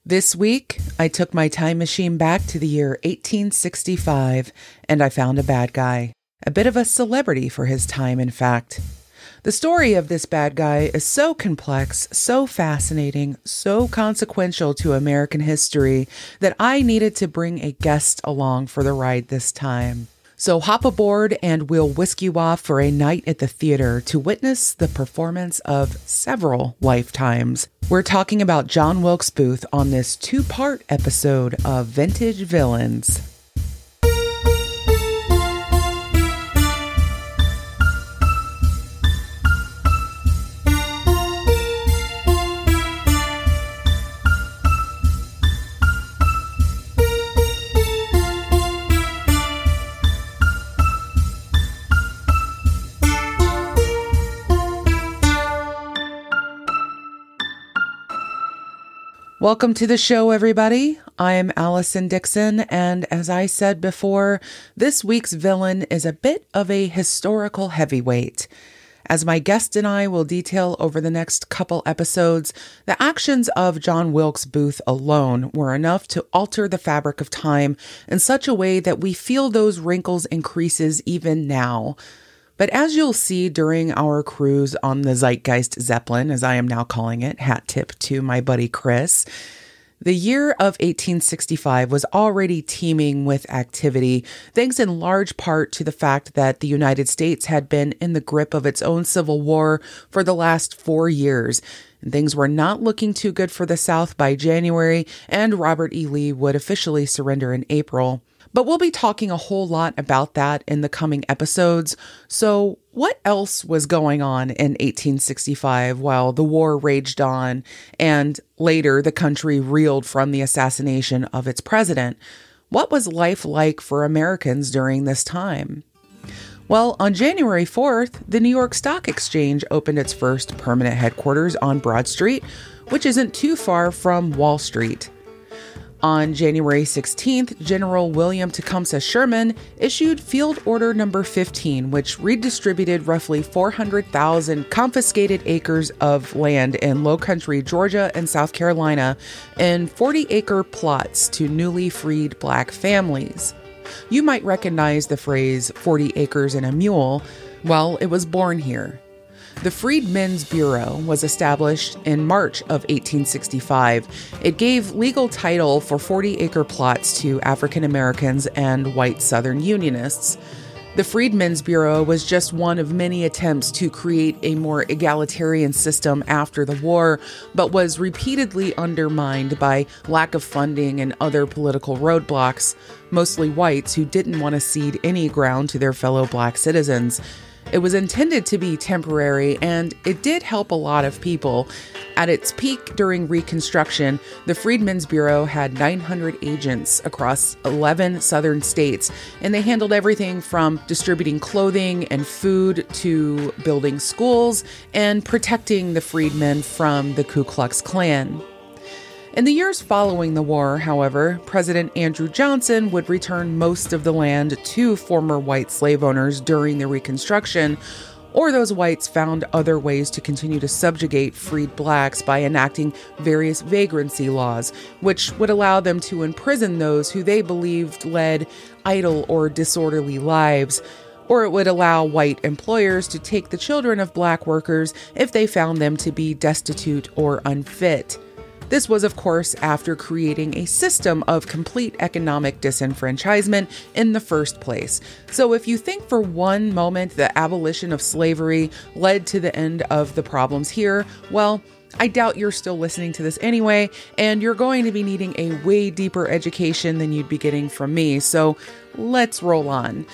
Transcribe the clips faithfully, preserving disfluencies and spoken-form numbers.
This week, I took my time machine back to the year eighteen sixty-five, and I found a bad guy. A bit of a celebrity for his time, in fact. The story of this bad guy is so complex, so fascinating, so consequential to American history that I needed to bring a guest along for the ride this time. So hop aboard and we'll whisk you off for a night at the theater to witness the performance of several lifetimes. We're talking about John Wilkes Booth on this two-part episode of Vintage Villains. Welcome to the show, everybody. I am Allison Dixon, and as I said before, this week's villain is a bit of a historical heavyweight. As my guest and I will detail over the next couple episodes, the actions of John Wilkes Booth alone were enough to alter the fabric of time in such a way that we feel those wrinkles and creases even now. But as you'll see during our cruise on the Zeitgeist Zeppelin, as I am now calling it, hat tip to my buddy Chris, the year of eighteen sixty-five was already teeming with activity, thanks in large part to the fact that the United States had been in the grip of its own civil war for the last four years. And things were not looking too good for the South by January, and Robert E. Lee would officially surrender in April. But we'll be talking a whole lot about that in the coming episodes. So what else was going on in eighteen sixty-five while the war raged on and later the country reeled from the assassination of its president? What was life like for Americans during this time? Well, on January fourth, the New York Stock Exchange opened its first permanent headquarters on Broad Street, which isn't too far from Wall Street. On January sixteenth, General William Tecumseh Sherman issued Field Order Number fifteen, which redistributed roughly four hundred thousand confiscated acres of land in Low-Country Georgia and South Carolina in forty-acre plots to newly freed Black families. You might recognize the phrase forty acres and a mule. Well, it was born here. The Freedmen's Bureau was established in March of eighteen sixty-five. It gave legal title for forty-acre plots to African Americans and white Southern Unionists. The Freedmen's Bureau was just one of many attempts to create a more egalitarian system after the war, but was repeatedly undermined by lack of funding and other political roadblocks, mostly whites who didn't want to cede any ground to their fellow Black citizens. It was intended to be temporary, and it did help a lot of people. At its peak during Reconstruction, the Freedmen's Bureau had nine hundred agents across eleven southern states, and they handled everything from distributing clothing and food to building schools and protecting the freedmen from the Ku Klux Klan. In the years following the war, however, President Andrew Johnson would return most of the land to former white slave owners during the Reconstruction, or those whites found other ways to continue to subjugate freed Blacks by enacting various vagrancy laws, which would allow them to imprison those who they believed led idle or disorderly lives. Or it would allow white employers to take the children of Black workers if they found them to be destitute or unfit. This was, of course, after creating a system of complete economic disenfranchisement in the first place. So if you think for one moment the abolition of slavery led to the end of the problems here, well, I doubt you're still listening to this anyway, and you're going to be needing a way deeper education than you'd be getting from me. So let's roll on.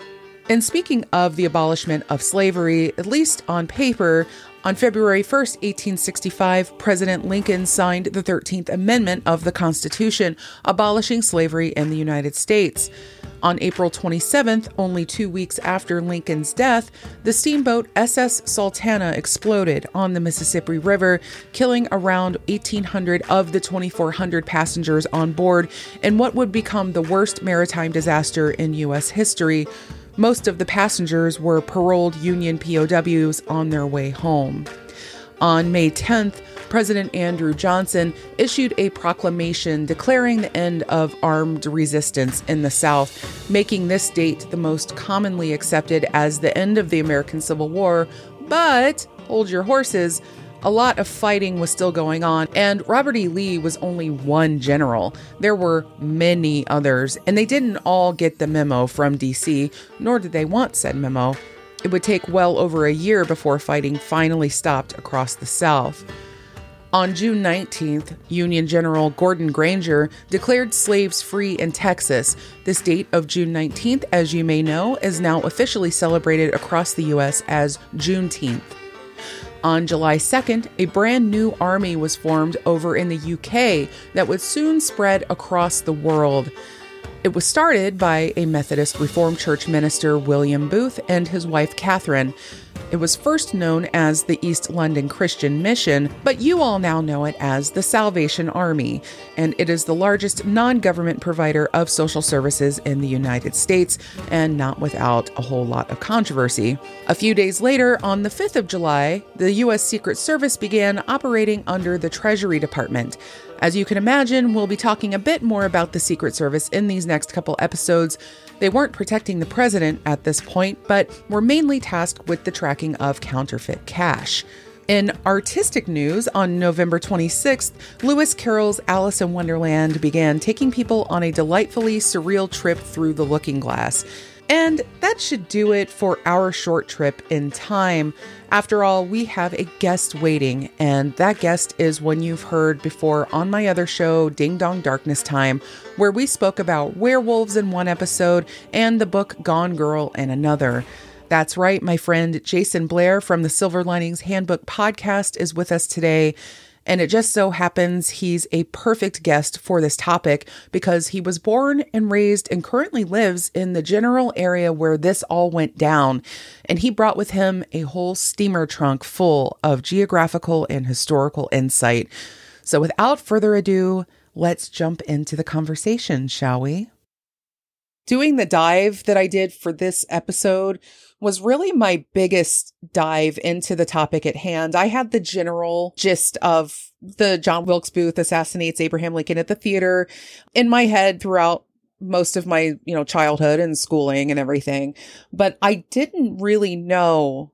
And speaking of the abolishment of slavery, at least on paper, on February first, eighteen sixty-five, President Lincoln signed the thirteenth Amendment of the Constitution, abolishing slavery in the United States. On April twenty-seventh, only two weeks after Lincoln's death, the steamboat S S Sultana exploded on the Mississippi River, killing around eighteen hundred of the twenty-four hundred passengers on board in what would become the worst maritime disaster in U S history. Most of the passengers were paroled Union P O Ws on their way home. On May tenth, President Andrew Johnson issued a proclamation declaring the end of armed resistance in the South, making this date the most commonly accepted as the end of the American Civil War. But, hold your horses, a lot of fighting was still going on, and Robert E. Lee was only one general. There were many others, and they didn't all get the memo from D C, nor did they want said memo. It would take well over a year before fighting finally stopped across the South. On June nineteenth, Union General Gordon Granger declared slaves free in Texas. This date of June nineteenth, as you may know, is now officially celebrated across the U S as Juneteenth. On July second, a brand new army was formed over in the U K that would soon spread across the world. It was started by a Methodist Reformed Church minister, William Booth, and his wife, Catherine. It was first known as the East London Christian Mission, but you all now know it as the Salvation Army, and it is the largest non-government provider of social services in the United States, and not without a whole lot of controversy. A few days later, on the fifth of July, the U S Secret Service began operating under the Treasury Department. As you can imagine, we'll be talking a bit more about the Secret Service in these next couple episodes. They weren't protecting the president at this point, but were mainly tasked with the tracking of counterfeit cash. In artistic news, on November twenty-sixth, Lewis Carroll's Alice in Wonderland began taking people on a delightfully surreal trip through the looking glass. And that should do it for our short trip in time. After all, we have a guest waiting, and that guest is one you've heard before on my other show, Ding Dong Darkness Time, where we spoke about werewolves in one episode and the book Gone Girl in another. That's right, my friend Jason Blair from the Silver Linings Handbook podcast is with us today. And it just so happens he's a perfect guest for this topic because he was born and raised and currently lives in the general area where this all went down. And he brought with him a whole steamer trunk full of geographical and historical insight. So without further ado, let's jump into the conversation, shall we? Doing the dive that I did for this episode was really my biggest dive into the topic at hand. I had the general gist of the John Wilkes Booth assassinates Abraham Lincoln at the theater in my head throughout most of my, you know, childhood and schooling and everything. But I didn't really know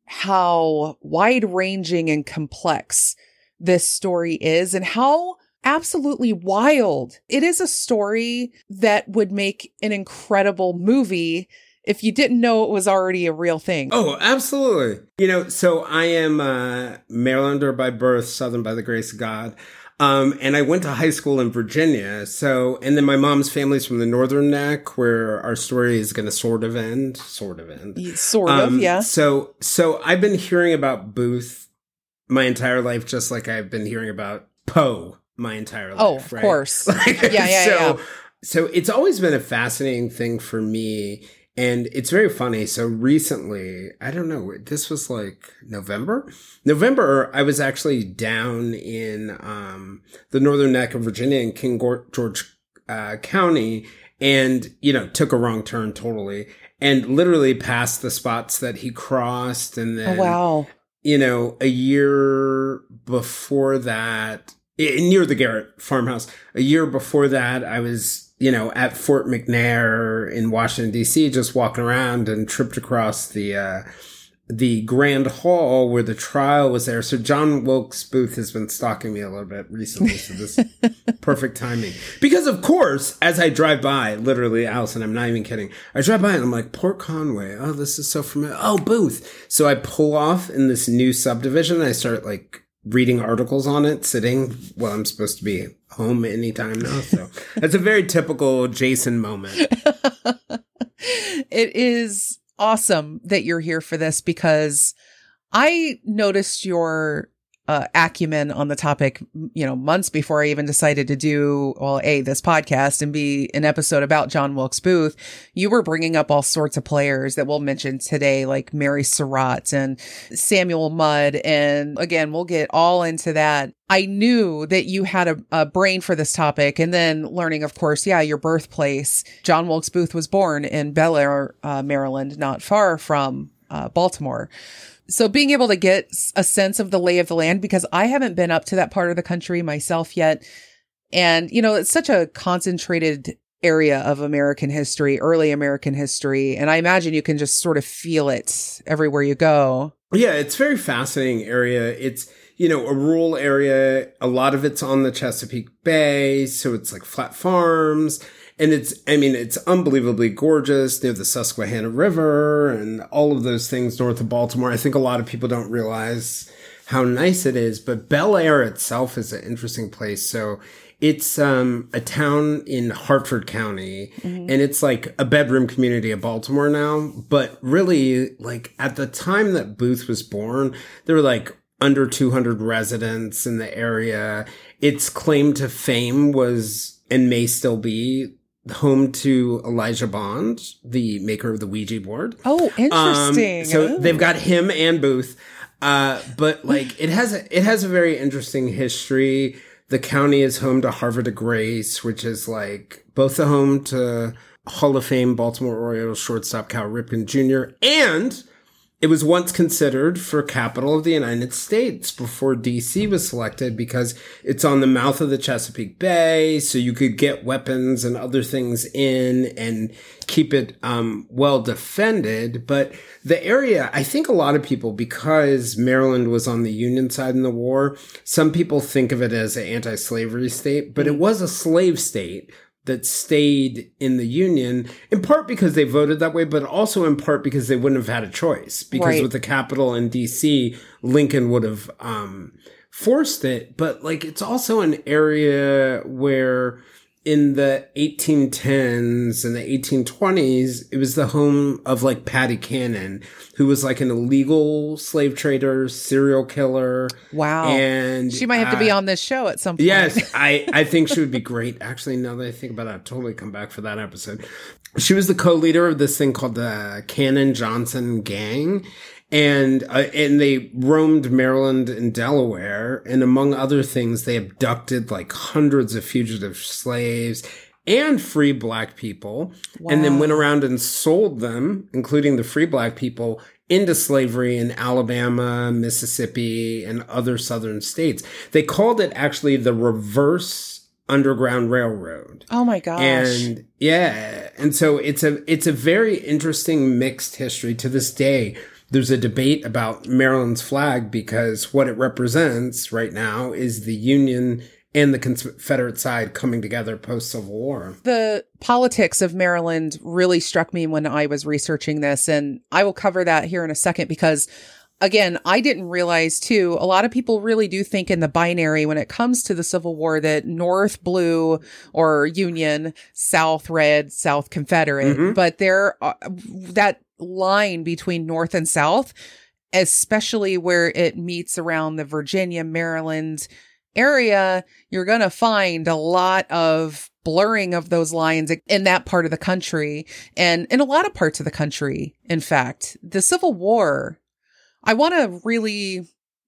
how wide-ranging and complex this story is and how absolutely wild. It is a story that would make an incredible movie if you didn't know it was already a real thing. Oh, absolutely. You know, so I am uh, Marylander by birth, Southern by the grace of God. Um, and I went to high school in Virginia. So, and then my mom's family's from the Northern Neck, where our story is going to sort of end, sort of end. Sort of, um, yeah. So, so I've been hearing about Booth my entire life, just like I've been hearing about Poe my entire life. Oh, of right? course. Like, yeah, yeah, so, yeah. So it's always been a fascinating thing for me. And it's very funny. So recently, I don't know, this was like November? November, I was actually down in um, the Northern Neck of Virginia in King George uh, County and, you know, took a wrong turn totally and literally passed the spots that he crossed. And then, oh, wow. you know, a year before that, near the Garrett farmhouse, a year before that, I was, you know, at Fort McNair in Washington, D C, just walking around and tripped across the, uh, the Grand Hall where the trial was there. So John Wilkes Booth has been stalking me a little bit recently. So this perfect timing. Because of course, as I drive by, literally, Allison, I'm not even kidding. I drive by and I'm like, Port Conway. Oh, this is so familiar. Oh, Booth. So I pull off in this new subdivision. And I start like reading articles on it, sitting, well, I'm supposed to be home anytime now. So that's a very typical Jason moment. It is awesome that you're here for this because I noticed your uh, acumen on the topic, you know, months before I even decided to do, well, A, this podcast and B, an episode about John Wilkes Booth. You were bringing up all sorts of players that we'll mention today, like Mary Surratt and Samuel Mudd. And again, we'll get all into that. I knew that you had a, a brain for this topic. And then learning, of course, yeah, your birthplace. John Wilkes Booth was born in Bel Air, uh, Maryland, not far from uh, Baltimore. So being able to get a sense of the lay of the land, because I haven't been up to that part of the country myself yet. And, you know, it's such a concentrated area of American history, early American history. And I imagine you can just sort of feel it everywhere you go. Yeah, it's a very fascinating area. It's, you know, a rural area. A lot of it's on the Chesapeake Bay. So it's like flat farms. And it's, I mean, it's unbelievably gorgeous near the Susquehanna River and all of those things north of Baltimore. I think a lot of people don't realize how nice it is. But Bel Air itself is an interesting place. So it's um, a town in Hartford County, mm-hmm. and it's like a bedroom community of Baltimore now. But really, like at the time that Booth was born, there were like under two hundred residents in the area. Its claim to fame was, and may still be, home to Elijah Bond, the maker of the Ouija board. Oh, interesting. Um, so oh. they've got him and Booth. Uh, but like it has a, it has a very interesting history. The county is home to Havre de Grace, which is like both the home to Hall of Fame Baltimore Orioles shortstop Cal Ripken Junior And it was once considered for capital of the United States before D C was selected because it's on the mouth of the Chesapeake Bay. So you could get weapons and other things in and keep it um, well defended. But the area, I think a lot of people, because Maryland was on the Union side in the war, some people think of it as an anti-slavery state, but it was a slave state that stayed in the Union, in part because they voted that way, but also in part because they wouldn't have had a choice. Because right. with the capital in D C, Lincoln would have um, forced it. But like, it's also an area where in the eighteen tens and the eighteen twenties, it was the home of like Patty Cannon, who was like an illegal slave trader, serial killer. Wow. And she might have uh, to be on this show at some point. Yes, I, I think she would be great. Actually, now that I think about it, I'd totally come back for that episode. She was the co-leader of this thing called the Cannon Johnson Gang. And, uh, and they roamed Maryland and Delaware. And among other things, they abducted like hundreds of fugitive slaves and free black people. Wow. And then went around and sold them, including the free black people, into slavery in Alabama, Mississippi, and other southern states. They called it actually the reverse Underground Railroad. Oh my gosh. And yeah. And so it's a, it's a very interesting mixed history to this day. There's a debate about Maryland's flag because what it represents right now is the Union and the Confederate side coming together post-Civil War. The politics of Maryland really struck me when I was researching this, and I will cover that here in a second because, again, I didn't realize, too, a lot of people really do think in the binary when it comes to the Civil War that North blue or Union, South red, South Confederate, mm-hmm. but there uh, that line between North and South, especially where it meets around the Virginia, Maryland area, you're going to find a lot of blurring of those lines in that part of the country and in a lot of parts of the country. In fact, the Civil War, I want to really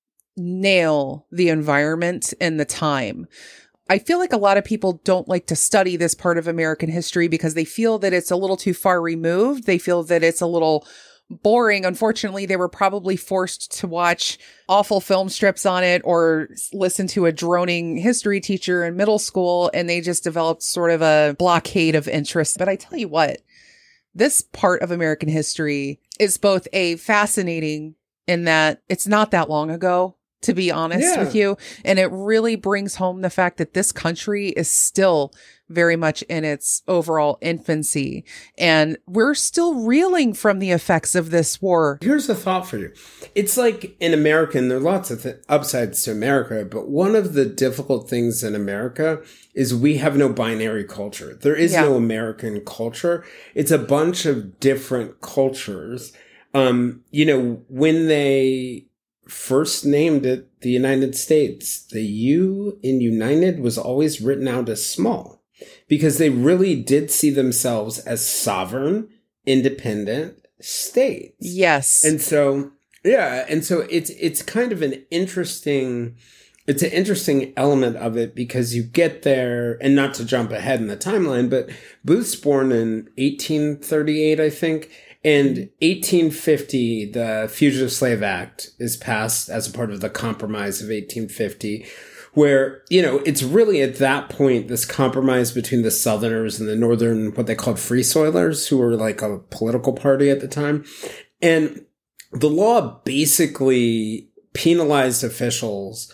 nail the environment and the time. I feel like a lot of people don't like to study this part of American history because they feel that it's a little too far removed. They feel that it's a little boring. Unfortunately, they were probably forced to watch awful film strips on it or listen to a droning history teacher in middle school, and they just developed sort of a blockade of interest. But I tell you what, this part of American history is both a fascinating in that it's not that long ago, to be honest yeah. with you. And it really brings home the fact that this country is still very much in its overall infancy. And we're still reeling from the effects of this war. Here's a thought for you. It's like in America, and there are lots of th- upsides to America, but one of the difficult things in America is we have no binary culture. There is yeah. no American culture. It's a bunch of different cultures. Um, you know, when they first named it the United States, the U in United was always written out as small because they really did see themselves as sovereign, independent states. Yes. And so, yeah. And so it's, it's kind of an interesting, it's an interesting element of it because you get there, and not to jump ahead in the timeline, but Booth's born in eighteen thirty-eight, I think. In eighteen fifty, the Fugitive Slave Act is passed as a part of the Compromise of eighteen fifty, where, you know, it's really at that point, this compromise between the Southerners and the Northern, what they called Free Soilers, who were like a political party at the time. And the law basically penalized officials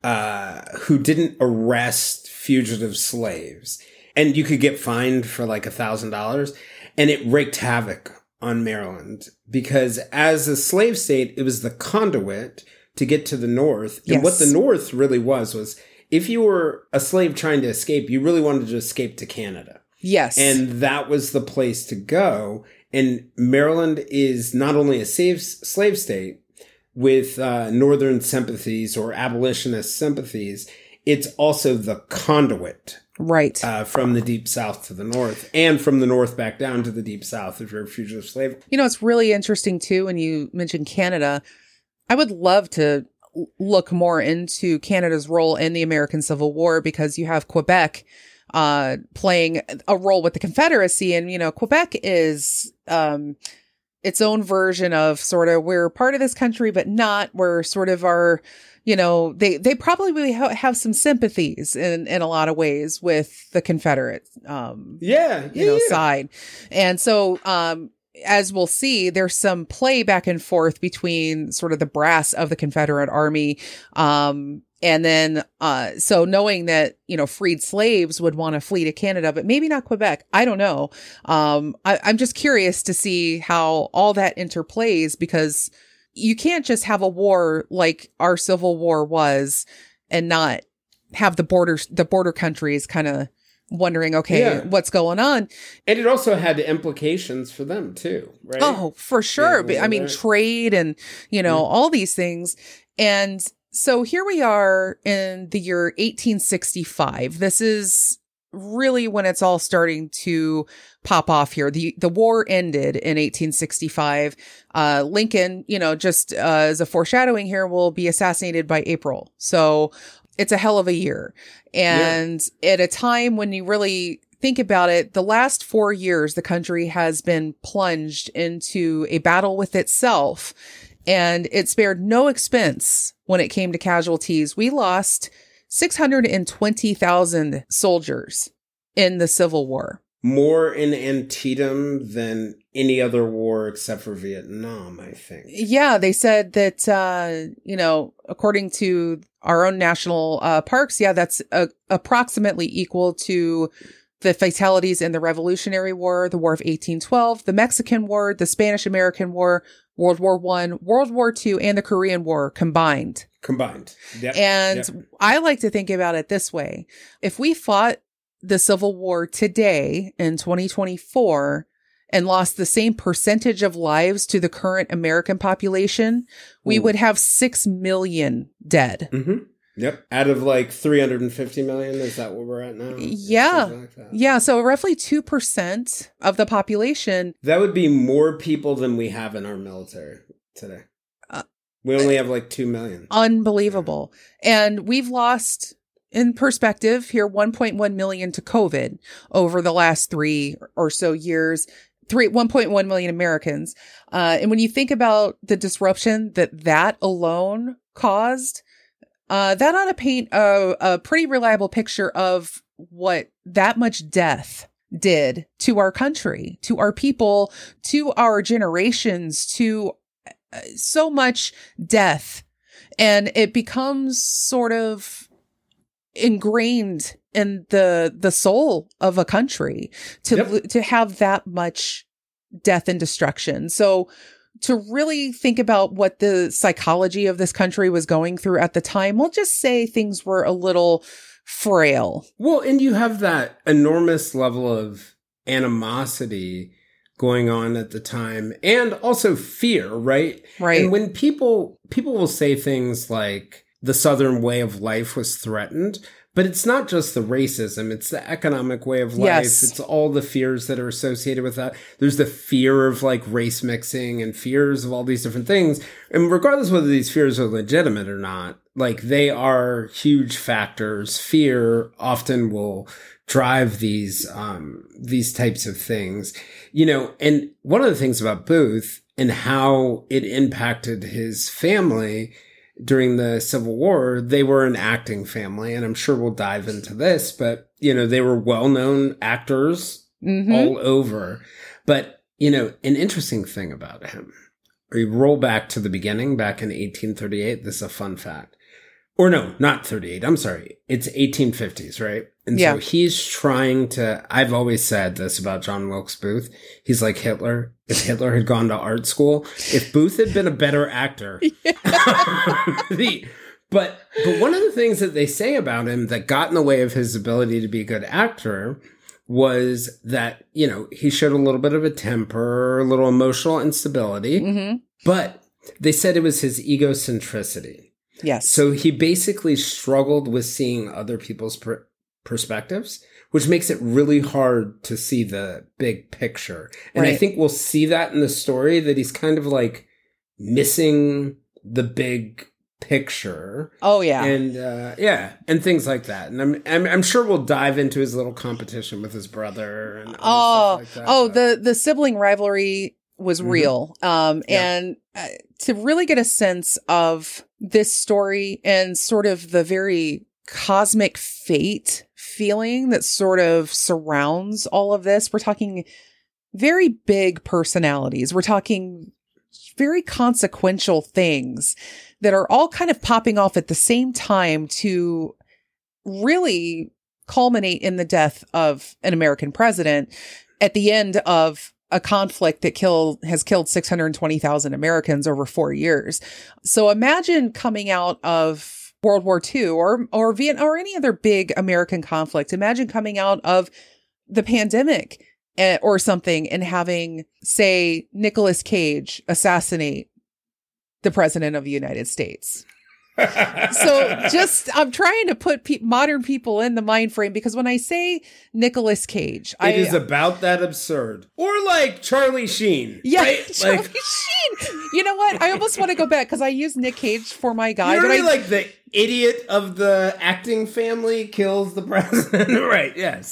uh, who didn't arrest fugitive slaves. And you could get fined for like a thousand dollars. And it wreaked havoc on Maryland because as a slave state, it was the conduit to get to the North. And yes. what the North really was, was if you were a slave trying to escape, you really wanted to escape to Canada. Yes. And that was the place to go. And Maryland is not only a slave, slave state with uh, Northern sympathies or abolitionist sympathies, it's also the conduit. Right. Uh, from the Deep South to the North and from the North back down to the Deep South if you're a fugitive slave. You know, it's really interesting, too, when you mentioned Canada. I would love to look more into Canada's role in the American Civil War because you have Quebec uh, playing a role with the Confederacy. And, you know, Quebec is um, its own version of sort of we're part of this country, but not. We're sort of our, you know, they, they probably ha- have some sympathies in, in a lot of ways with the Confederate, um, yeah, yeah, you know, yeah. side. And so, um, as we'll see, there's some play back and forth between sort of the brass of the Confederate Army. Um, and then, uh, so knowing that, you know, freed slaves would want to flee to Canada, but maybe not Quebec. I don't know. Um, I, I'm just curious to see how all that interplays because you can't just have a war like our Civil War was and not have the border, the border countries kind of wondering, okay, yeah. what's going on? And it also had implications for them too, right? Oh, for sure. Yeah, I mean, right. trade and, you know, yeah. all these things. And so here we are in the year eighteen sixty-five. This is really when it's all starting to pop off here. The the war ended in eighteen sixty-five. Uh, Lincoln, you know, just uh, as a foreshadowing here, will be assassinated by April. So it's a hell of a year. And yeah. at a time when you really think about it, the last four years, the country has been plunged into a battle with itself, and it spared no expense when it came to casualties. We lost six hundred twenty thousand soldiers in the Civil War. More in Antietam than any other war except for Vietnam, I think. Yeah, they said that, uh, you know, according to our own national uh, parks, yeah, that's uh, approximately equal to the fatalities in the Revolutionary War, the War of eighteen twelve, the Mexican War, the Spanish-American War, World War One, World War Two, and the Korean War combined. Combined. Yep. And yep. I like to think about it this way. If we fought the Civil War today in twenty twenty-four and lost the same percentage of lives to the current American population, we Ooh. would have six million dead. Mm-hmm. Yep. Out of like three hundred fifty million. Is that where we're at now? Yeah. Like yeah. So roughly two percent of the population. That would be more people than we have in our military today. Uh, we only have like two million. Unbelievable. Yeah. And we've lost, in perspective here, one point one million to COVID over the last three or so years. Three, one point one million Americans. Uh, and when you think about the disruption that that alone caused, uh, that ought to paint a, a pretty reliable picture of what that much death did to our country, to our people, to our generations, to uh, so much death. And it becomes sort of ingrained in the the soul of a country to yep. to have that much death and destruction. So to really think about what the psychology of this country was going through at the time, we'll just say things were a little frail. Well, and you have that enormous level of animosity going on at the time, and also fear, right? Right. And when people people will say things like the Southern way of life was threatened, But it's not just the racism, it's the economic way of life. Yes. It's all the fears that are associated with that. There's the fear of like race mixing and fears of all these different things. And regardless whether these fears are legitimate or not, like they are huge factors. Fear often will drive these, um, these types of things, you know, and one of the things about Booth and how it impacted his family during the Civil War, they were an acting family, and I'm sure we'll dive into this, but, you know, they were well-known actors mm-hmm. all over. But, you know, an interesting thing about him, we roll back to the beginning, back in eighteen thirty-eight, this is a fun fact. Or no, not thirty-eight, I'm sorry. It's eighteen fifties, right? And yeah. so he's trying to, I've always said this about John Wilkes Booth. He's like Hitler. If Hitler had gone to art school, if Booth had been a better actor. the, but, but one of the things that they say about him that got in the way of his ability to be a good actor was that, you know, he showed a little bit of a temper, a little emotional instability, mm-hmm. but they said it was his egocentricity. Yes. So he basically struggled with seeing other people's per- perspectives, which makes it really hard to see the big picture. And right. I think we'll see that in the story, that he's kind of like missing the big picture. Oh, yeah. And, uh, yeah, and things like that. And I'm, I'm, I'm sure we'll dive into his little competition with his brother. And oh, stuff like that, oh, but. the, the sibling rivalry was mm-hmm. real. Um, yeah. And uh, to really get a sense of this story and sort of the very cosmic fate feeling that sort of surrounds all of this, we're talking very big personalities. We're talking very consequential things that are all kind of popping off at the same time to really culminate in the death of an American president at the end of a conflict that killed has killed six hundred twenty thousand Americans over four years. So imagine coming out of World War Two or or Vietnam or any other big American conflict. Imagine coming out of the pandemic uh, or something and having, say, Nicolas Cage assassinate the president of the United States. So just, I'm trying to put pe- modern people in the mind frame, because when I say Nicolas Cage, it I, is about that absurd. Or like Charlie Sheen. Yeah, right? Charlie like, Sheen. You know what? I almost want to go back because I use Nick Cage for my guy. You're but really I, like the idiot of the acting family kills the president. Right, yes.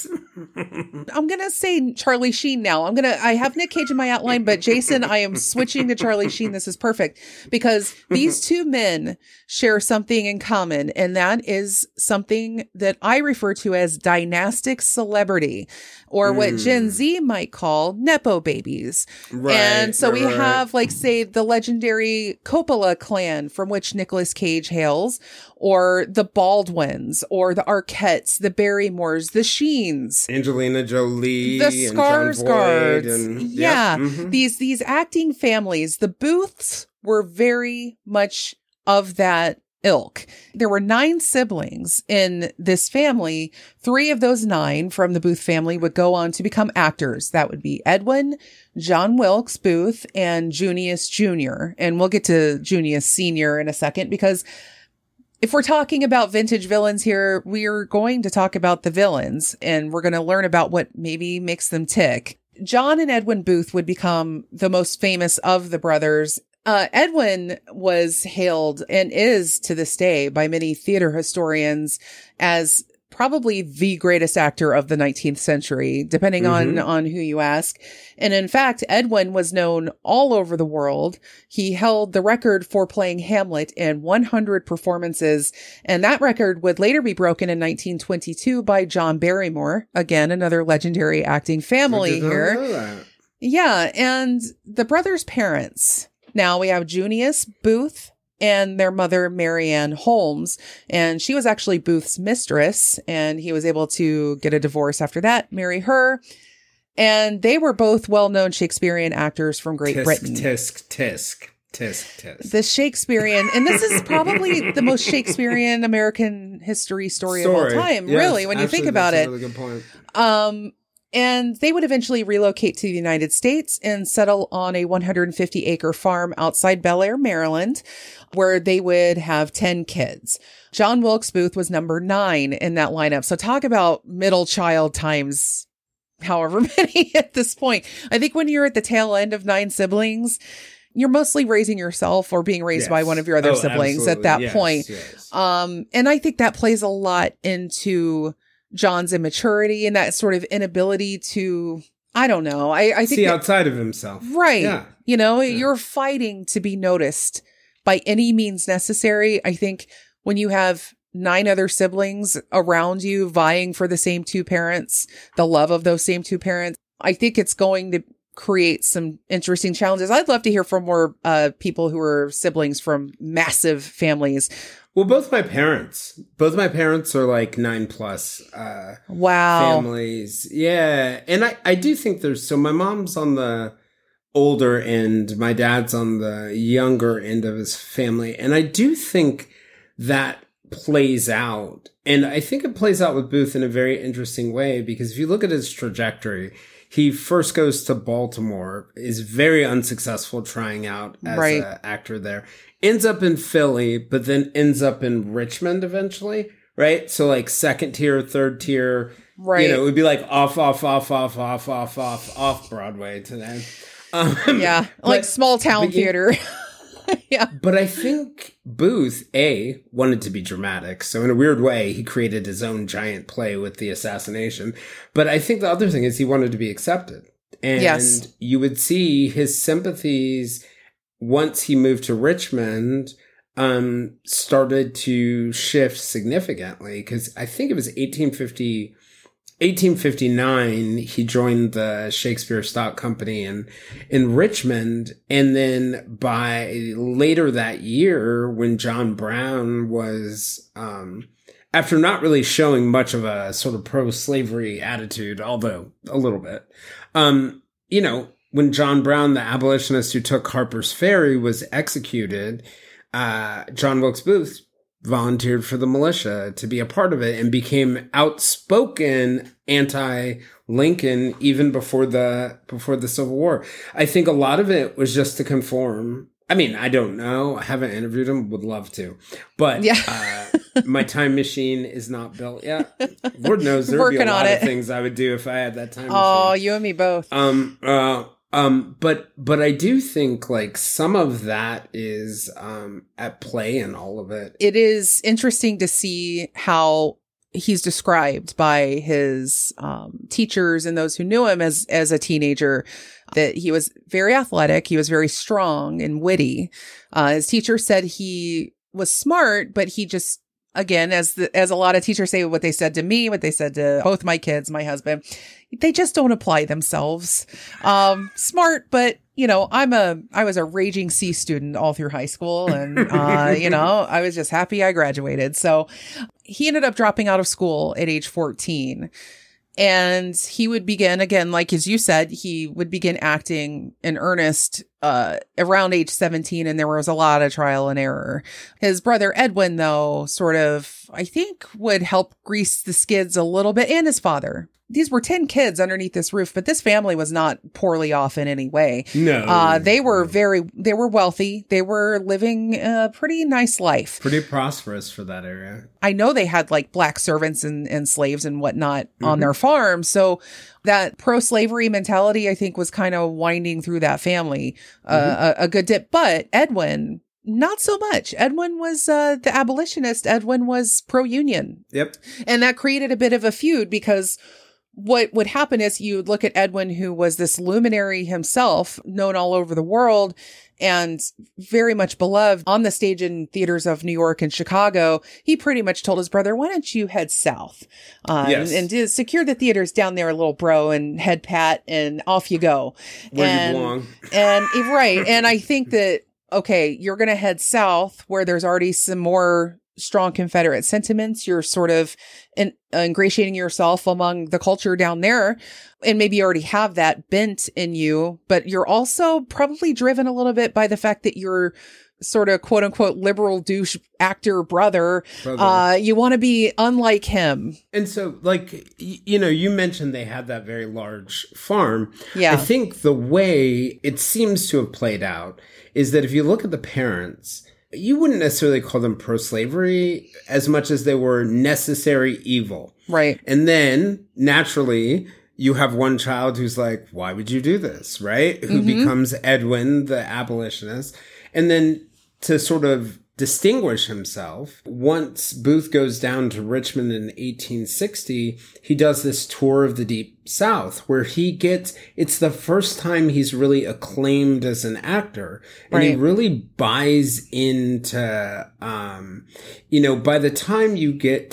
I'm going to say Charlie Sheen now. I'm going to, I have Nick Cage in my outline, but Jason, I am switching to Charlie Sheen. This is perfect because these two men share something in common, and that is something that I refer to as dynastic celebrity, or what mm. Gen Z might call Nepo babies. Right, and so right, we right. have, like, say, the legendary Coppola clan from which Nicolas Cage hails, or the Baldwins, or the Arquettes, the Barrymores, the Sheens, Angelina Jolie, the and Skarsgårds, and yeah, yep, mm-hmm. these these acting families. The Booths were very much of that ilk. There were nine siblings in this family. Three of those nine from the Booth family would go on to become actors. That would be Edwin, John Wilkes Booth, and Junius Junior And we'll get to Junius Senior in a second, because if we're talking about vintage villains here, we are going to talk about the villains, and we're going to learn about what maybe makes them tick. John and Edwin Booth would become the most famous of the brothers. Uh, Edwin was hailed, and is to this day by many theater historians, as probably the greatest actor of the nineteenth century, depending mm-hmm. on, on who you ask. And in fact, Edwin was known all over the world. He held the record for playing Hamlet in one hundred performances. And that record would later be broken in nineteen twenty-two by John Barrymore. Again, another legendary acting family here. Yeah. And the brothers' parents. Now we have Junius Booth and their mother, Marianne Holmes. And she was actually Booth's mistress, and he was able to get a divorce after that, marry her. And they were both well-known Shakespearean actors from Great tisk, Britain. Tisk, tisk, tisk, tisk. The Shakespearean, and this is probably the most Shakespearean American history story, story. of all time, yes, really, when you actually, think about that's it. A really good point. Um, And they would eventually relocate to the United States and settle on a one hundred fifty acre farm outside Bel Air, Maryland, where they would have ten kids. John Wilkes Booth was number nine in that lineup. So talk about middle child times however many at this point. I think when you're at the tail end of nine siblings, you're mostly raising yourself or being raised yes. by one of your other oh, siblings absolutely. At that yes, point. Yes. Um, and I think that plays a lot into John's immaturity and that sort of inability to, I don't know. I, I think see that, outside of himself. Right. Yeah. You know, yeah. you're fighting to be noticed by any means necessary. I think when you have nine other siblings around you vying for the same two parents, the love of those same two parents, I think it's going to create some interesting challenges. I'd love to hear from more uh, people who are siblings from massive families. Well, both my parents, both my parents are like nine plus uh, wow. families. Yeah. And I, I do think there's, so my mom's on the older end, my dad's on the younger end of his family. And I do think that plays out. And I think it plays out with Booth in a very interesting way, because if you look at his trajectory, he first goes to Baltimore, is very unsuccessful trying out as right. an actor there, ends up in Philly, but then ends up in Richmond eventually, right? So like second tier, third tier, right? You know, it would be like off, off, off, off, off, off, off, off Broadway today. Um, yeah, but, like small town theater. Yeah. But I think Booth, A, wanted to be dramatic. So in a weird way, he created his own giant play with the assassination. But I think the other thing is he wanted to be accepted. And yes. you would see his sympathies once he moved to Richmond um, started to shift significantly. Because I think it was eighteen fifty, eighteen fifty-nine, he joined the Shakespeare Stock Company in, in Richmond. And then by later that year, when John Brown was, um, after not really showing much of a sort of pro-slavery attitude, although a little bit, um, you know, when John Brown, the abolitionist who took Harper's Ferry, was executed, uh, John Wilkes Booth volunteered for the militia to be a part of it and became outspoken anti-Lincoln even before the before the Civil War. I think a lot of it was just to conform. I mean, I don't know. I haven't interviewed him. Would love to. But yeah. uh, my time machine is not built yet. Lord knows there would be a lot of things I would do if I had that time machine. Oh, you and me both. Um, uh, Um, but, but I do think like some of that is, um, at play in all of it. It is interesting to see how he's described by his, um, teachers and those who knew him as, as a teenager, that he was very athletic. He was very strong and witty. Uh, his teacher said he was smart, but he just, again, as the, as a lot of teachers say, what they said to me, what they said to both my kids, my husband, they just don't apply themselves. Um, smart, but you know, I'm a, I was a raging C student all through high school, and uh, you know, I was just happy I graduated. So he ended up dropping out of school at age fourteen. And he would begin, again, like as you said, he would begin acting in earnest uh, around age seventeen, and there was a lot of trial and error. His brother Edwin, though, sort of, I think, would help grease the skids a little bit, and his father. These were ten kids underneath this roof, but this family was not poorly off in any way. No. Uh, they were very, they were wealthy. They were living a pretty nice life. Pretty prosperous for that area. I know they had like black servants and, and slaves and whatnot mm-hmm. on their farm. So that pro-slavery mentality, I think, was kind of winding through that family uh, mm-hmm. a, a good dip. But Edwin, not so much. Edwin was uh, the abolitionist. Edwin was pro-union. Yep. And that created a bit of a feud, because what would happen is you would look at Edwin, who was this luminary himself, known all over the world and very much beloved on the stage in theaters of New York and Chicago. He pretty much told his brother, why don't you head south uh, yes. and, and secure the theaters down there, little bro, and head pat, and off you go. Where and, you belong. And right. And I think that, okay, you're going to head south where there's already some more strong Confederate sentiments. You're sort of in, uh, ingratiating yourself among the culture down there. And maybe you already have that bent in you, but you're also probably driven a little bit by the fact that you're sort of quote unquote liberal douche actor brother. brother. Uh, you want to be unlike him. And so, like, y- you know, you mentioned they had that very large farm. Yeah. I think the way it seems to have played out is that if you look at the parents, you wouldn't necessarily call them pro-slavery as much as they were necessary evil. Right. And then naturally you have one child who's like, why would you do this? Right. Who mm-hmm. becomes Edwin, the abolitionist. And then to sort of distinguish himself, once Booth goes down to Richmond in eighteen sixty, he does this tour of the Deep South where he gets, it's the first time he's really acclaimed as an actor. And right. he really buys into, um, you know, by the time you get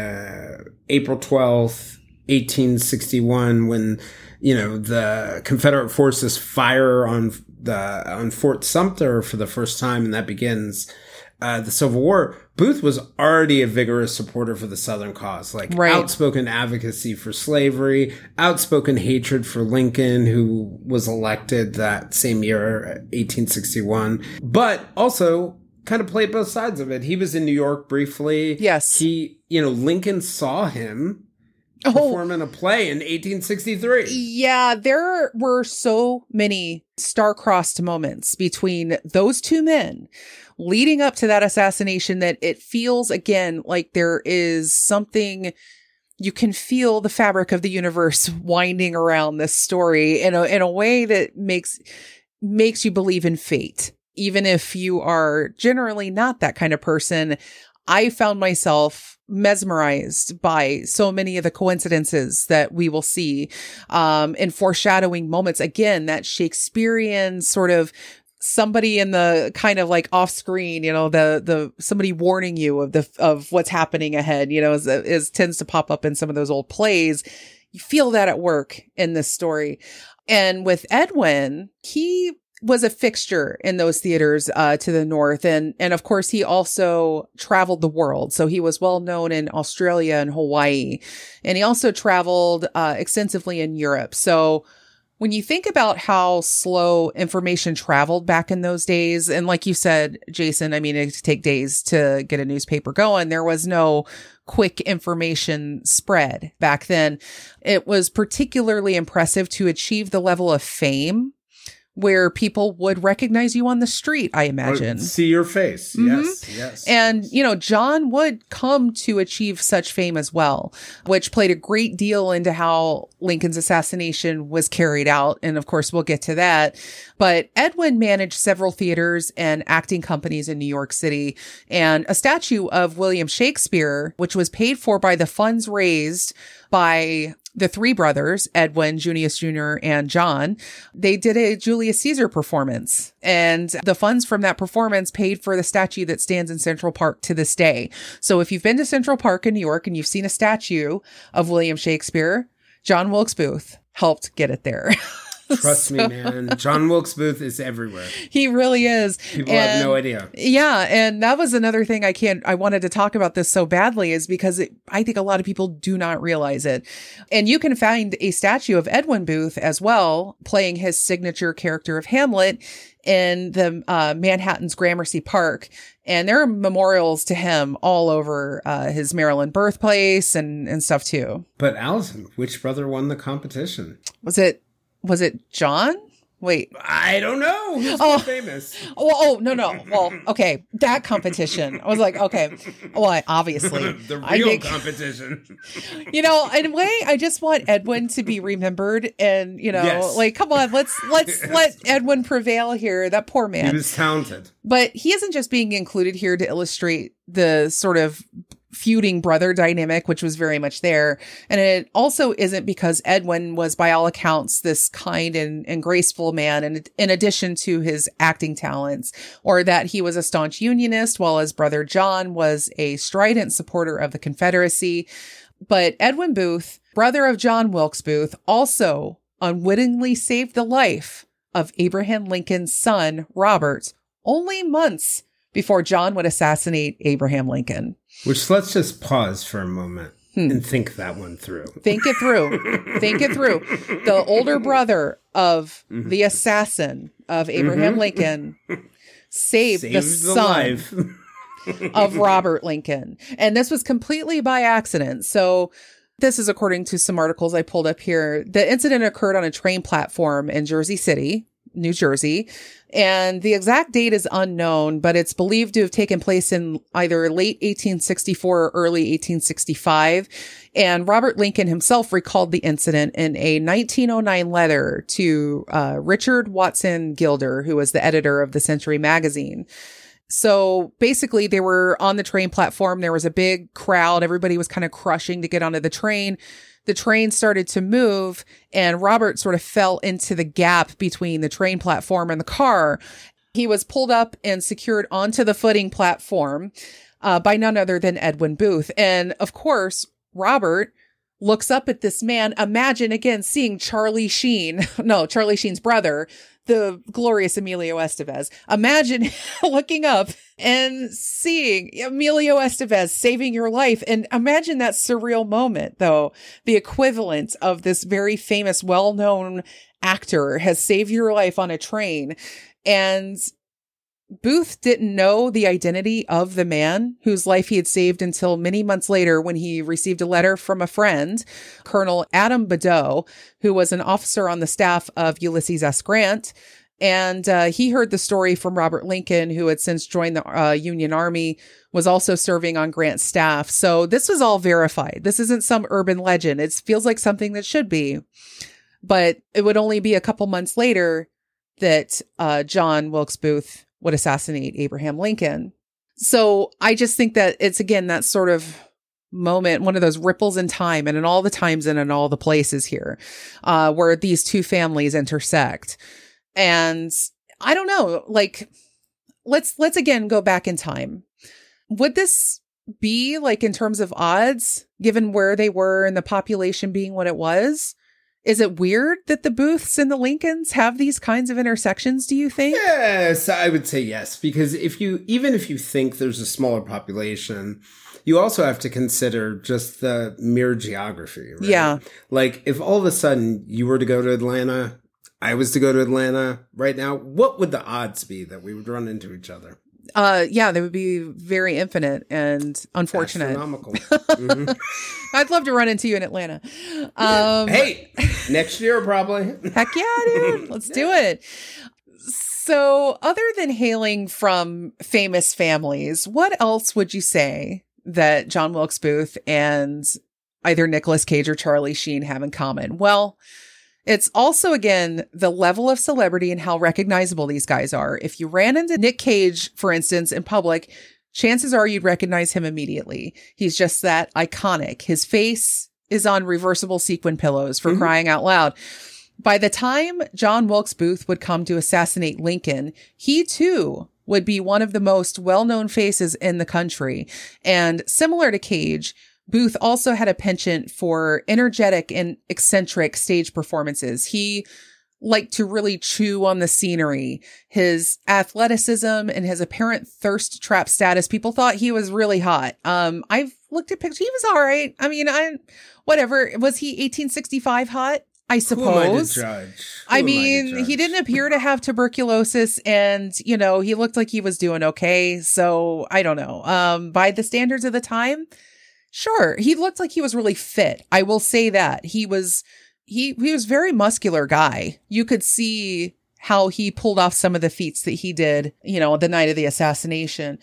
to April twelfth, eighteen sixty-one, when, you know, the Confederate forces fire on the, on Fort Sumter for the first time, and that begins Uh, the Civil War, Booth was already a vigorous supporter for the Southern cause, like right. outspoken advocacy for slavery, outspoken hatred for Lincoln, who was elected that same year, eighteen sixty-one, but also kind of played both sides of it. He was in New York briefly. Yes. He, you know, Lincoln saw him perform oh. in a play in eighteen sixty-three. Yeah, there were so many star-crossed moments between those two men leading up to that assassination that it feels, again, like there is something, you can feel the fabric of the universe winding around this story in a, in a way that makes, makes you believe in fate. Even if you are generally not that kind of person, I found myself mesmerized by so many of the coincidences that we will see, um, in foreshadowing moments. Again, that Shakespearean sort of somebody in the kind of like off screen, you know, the, the, somebody warning you of the, of what's happening ahead, you know, is, is tends to pop up in some of those old plays. You feel that at work in this story. And with Edwin, he was a fixture in those theaters, uh, to the north. And, and of course, he also traveled the world. So he was well known in Australia and Hawaii. And he also traveled, uh, extensively in Europe. So when you think about how slow information traveled back in those days, and like you said, Jason, I mean, it could take days to get a newspaper going. There was no quick information spread back then. It was particularly impressive to achieve the level of fame where people would recognize you on the street, I imagine. Or see your face. Mm-hmm. Yes, yes. And, you know, John would come to achieve such fame as well, which played a great deal into how Lincoln's assassination was carried out. And of course, we'll get to that. But Edwin managed several theaters and acting companies in New York City, and a statue of William Shakespeare, which was paid for by the funds raised by the three brothers, Edwin, Junius Junior, and John. They did a Julius Caesar performance, and the funds from that performance paid for the statue that stands in Central Park to this day. So if you've been to Central Park in New York and you've seen a statue of William Shakespeare, John Wilkes Booth helped get it there. Trust so, me, man. John Wilkes Booth is everywhere. He really is. People and, have no idea. Yeah. And that was another thing I can't, I wanted to talk about this so badly is because it, I think a lot of people do not realize it. And you can find a statue of Edwin Booth as well, playing his signature character of Hamlet in the uh, Manhattan's Gramercy Park. And there are memorials to him all over uh, his Maryland birthplace and, and stuff too. But Allison, which brother won the competition? Was it Was it John? Wait. I don't know. Who's oh. more famous? Oh, oh, no, no. Well, okay. That competition. I was like, okay. Well, I, obviously. the real I think, competition. You know, in a way, I just want Edwin to be remembered. And, you know, yes. like, come on, let's, let's yes. let Edwin prevail here. That poor man. He was talented. But he isn't just being included here to illustrate the sort of feuding brother dynamic, which was very much there. And it also isn't because Edwin was, by all accounts, this kind and, and graceful man, and in addition to his acting talents, or that he was a staunch Unionist, while his brother John was a strident supporter of the Confederacy. But Edwin Booth, brother of John Wilkes Booth, also unwittingly saved the life of Abraham Lincoln's son, Robert, only months before John would assassinate Abraham Lincoln. Which, let's just pause for a moment hmm. and think that one through. Think it through. Think it through. The older brother of mm-hmm. the assassin of Abraham mm-hmm. Lincoln saved, saved the, the son of Robert Lincoln. And this was completely by accident. So this is according to some articles I pulled up here. The incident occurred on a train platform in Jersey City, New Jersey. And the exact date is unknown, but it's believed to have taken place in either late eighteen sixty-four or early eighteen sixty-five. And Robert Lincoln himself recalled the incident in a nineteen oh nine letter to uh, Richard Watson Gilder, who was the editor of the Century magazine. So basically they were on the train platform. There was a big crowd. Everybody was kind of crushing to get onto the train. The train started to move and Robert sort of fell into the gap between the train platform and the car. He was pulled up and secured onto the footing platform uh, by none other than Edwin Booth. And of course, Robert looks up at this man. Imagine again seeing Charlie Sheen, no, Charlie Sheen's brother, the glorious Emilio Estevez. Imagine looking up and seeing Emilio Estevez saving your life. And imagine that surreal moment, though. The equivalent of this very famous, well-known actor has saved your life on a train. And Booth didn't know the identity of the man whose life he had saved until many months later when he received a letter from a friend, Colonel Adam Badeau, who was an officer on the staff of Ulysses S. Grant. And uh, he heard the story from Robert Lincoln, who had since joined the uh, Union Army, was also serving on Grant's staff. So this was all verified. This isn't some urban legend. It feels like something that should be. But it would only be a couple months later that uh, John Wilkes Booth would assassinate Abraham Lincoln. So I just think that it's, again, that sort of moment, one of those ripples in time and in all the times and in all the places here, uh, where these two families intersect. And I don't know, like, let's, let's again go back in time. Would this be like in terms of odds, given where they were and the population being what it was? Is it weird that the Booths and the Lincolns have these kinds of intersections, do you think? Yes, I would say yes. Because if you, even if you think there's a smaller population, you also have to consider just the mere geography, right? Yeah. Like if all of a sudden you were to go to Atlanta, I was to go to Atlanta right now, what would the odds be that we would run into each other? Uh, yeah, they would be very infinite and unfortunate. Astronomical. Mm-hmm. I'd love to run into you in Atlanta. Um, hey, next year probably. Heck yeah, dude. Let's yeah. do it. So other than hailing from famous families, what else would you say that John Wilkes Booth and either Nicolas Cage or Charlie Sheen have in common? Well, it's also, again, the level of celebrity and how recognizable these guys are. If you ran into Nick Cage, for instance, in public, chances are you'd recognize him immediately. He's just that iconic. His face is on reversible sequin pillows, for mm-hmm. crying out loud. By the time John Wilkes Booth would come to assassinate Lincoln, he too would be one of the most well-known faces in the country. And similar to Cage, Booth also had a penchant for energetic and eccentric stage performances. He liked to really chew on the scenery. His athleticism and his apparent thirst trap status, people thought he was really hot. Um, I've looked at pictures. He was all right. I mean, I, whatever. Was he eighteen sixty-five hot? I suppose. Who am I to judge? Who I mean, I to judge? He didn't appear to have tuberculosis and, you know, he looked like he was doing okay. So I don't know. Um, by the standards of the time, sure. He looked like he was really fit. I will say that. He was, he, he was a very muscular guy. You could see how he pulled off some of the feats that he did, you know, the night of the assassination.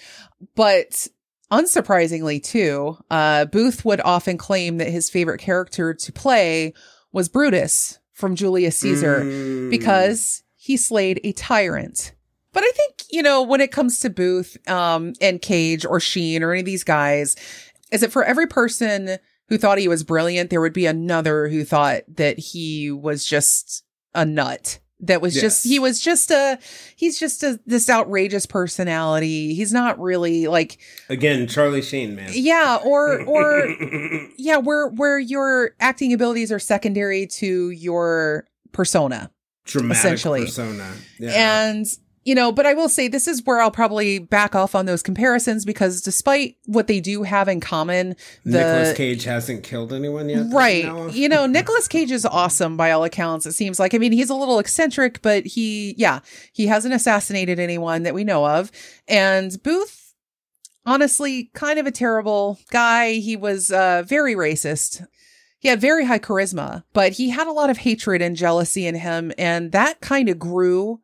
But unsurprisingly too, uh, Booth would often claim that his favorite character to play was Brutus from Julius Caesar mm. because he slayed a tyrant. But I think, you know, when it comes to Booth, um, and Cage or Sheen or any of these guys, is that for every person who thought he was brilliant, there would be another who thought that he was just a nut. That was yes. just, he was just a, he's just a, this outrageous personality. He's not really like. Again, Charlie Sheen, man. Yeah. Or, or, yeah, where, where your acting abilities are secondary to your persona. Dramatic essentially. persona. Yeah. And You know, but I will say this is where I'll probably back off on those comparisons because despite what they do have in common, the Nicolas Cage hasn't killed anyone yet. Right. You know, you know Nicolas Cage is awesome by all accounts. It seems like, I mean, he's a little eccentric, but he, yeah, he hasn't assassinated anyone that we know of. And Booth, honestly, kind of a terrible guy. He was uh, very racist. He had very high charisma, but he had a lot of hatred and jealousy in him. And that kind of grew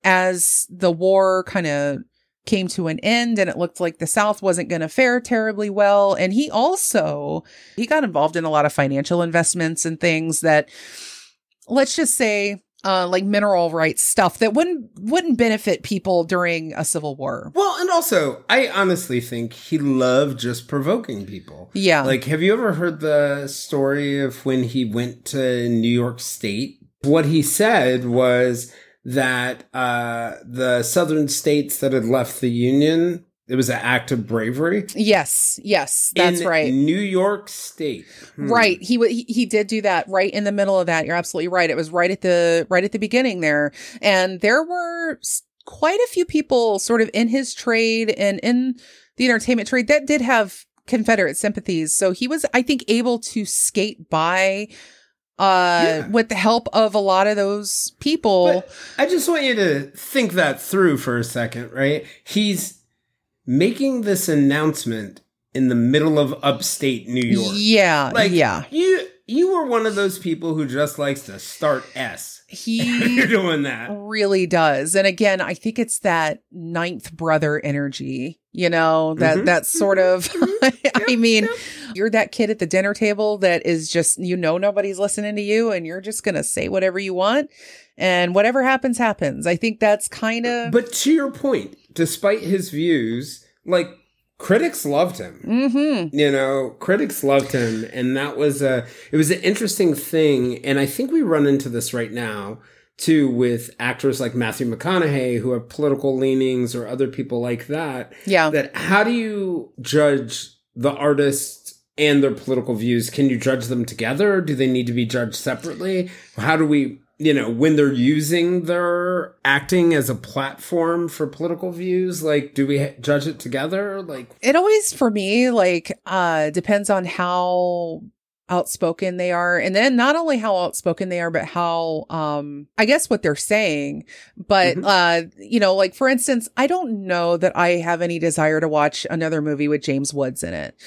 as the war kind of came to an end and it looked like the South wasn't going to fare terribly well. And he also, he got involved in a lot of financial investments and things that, let's just say, uh, like mineral rights stuff that wouldn't, wouldn't benefit people during a civil war. Well, and also, I honestly think he loved just provoking people. Yeah. Like, have you ever heard the story of when he went to New York State? What he said was that uh, the southern states that had left the Union, it was an act of bravery. Yes, yes, that's in right. New York State, hmm. right? He, he he did do that right in the middle of that. You're absolutely right. It was right at the right at the beginning there, and there were quite a few people sort of in his trade and in the entertainment trade that did have Confederate sympathies. So he was, I think, able to skate by. Uh, yeah. With the help of a lot of those people. But I just want you to think that through for a second, right? He's making this announcement in the middle of upstate New York. Yeah, like, yeah. You you were one of those people who just likes to start S. He You're doing that. Really does. And again, I think it's that ninth brother energy, you know, that, mm-hmm. that sort of, I mean, yep. You're that kid at the dinner table that is just, you know, nobody's listening to you and you're just going to say whatever you want and whatever happens, happens. I think that's kind of. But to your point, despite his views, like, critics loved him. Mm-hmm. You know, critics loved him. And that was a, it was an interesting thing. And I think we run into this right now, too, with actors like Matthew McConaughey, who have political leanings or other people like that. Yeah. That how do you judge the artists and their political views? Can you judge them together? Do they need to be judged separately? How do we, you know, when they're using their acting as a platform for political views, like, do we judge it together? Like, it always, for me, like, uh, depends on how outspoken they are. And then not only how outspoken they are, but how, um, I guess what they're saying. But, mm-hmm. uh, you know, like, for instance, I don't know that I have any desire to watch another movie with James Woods in it.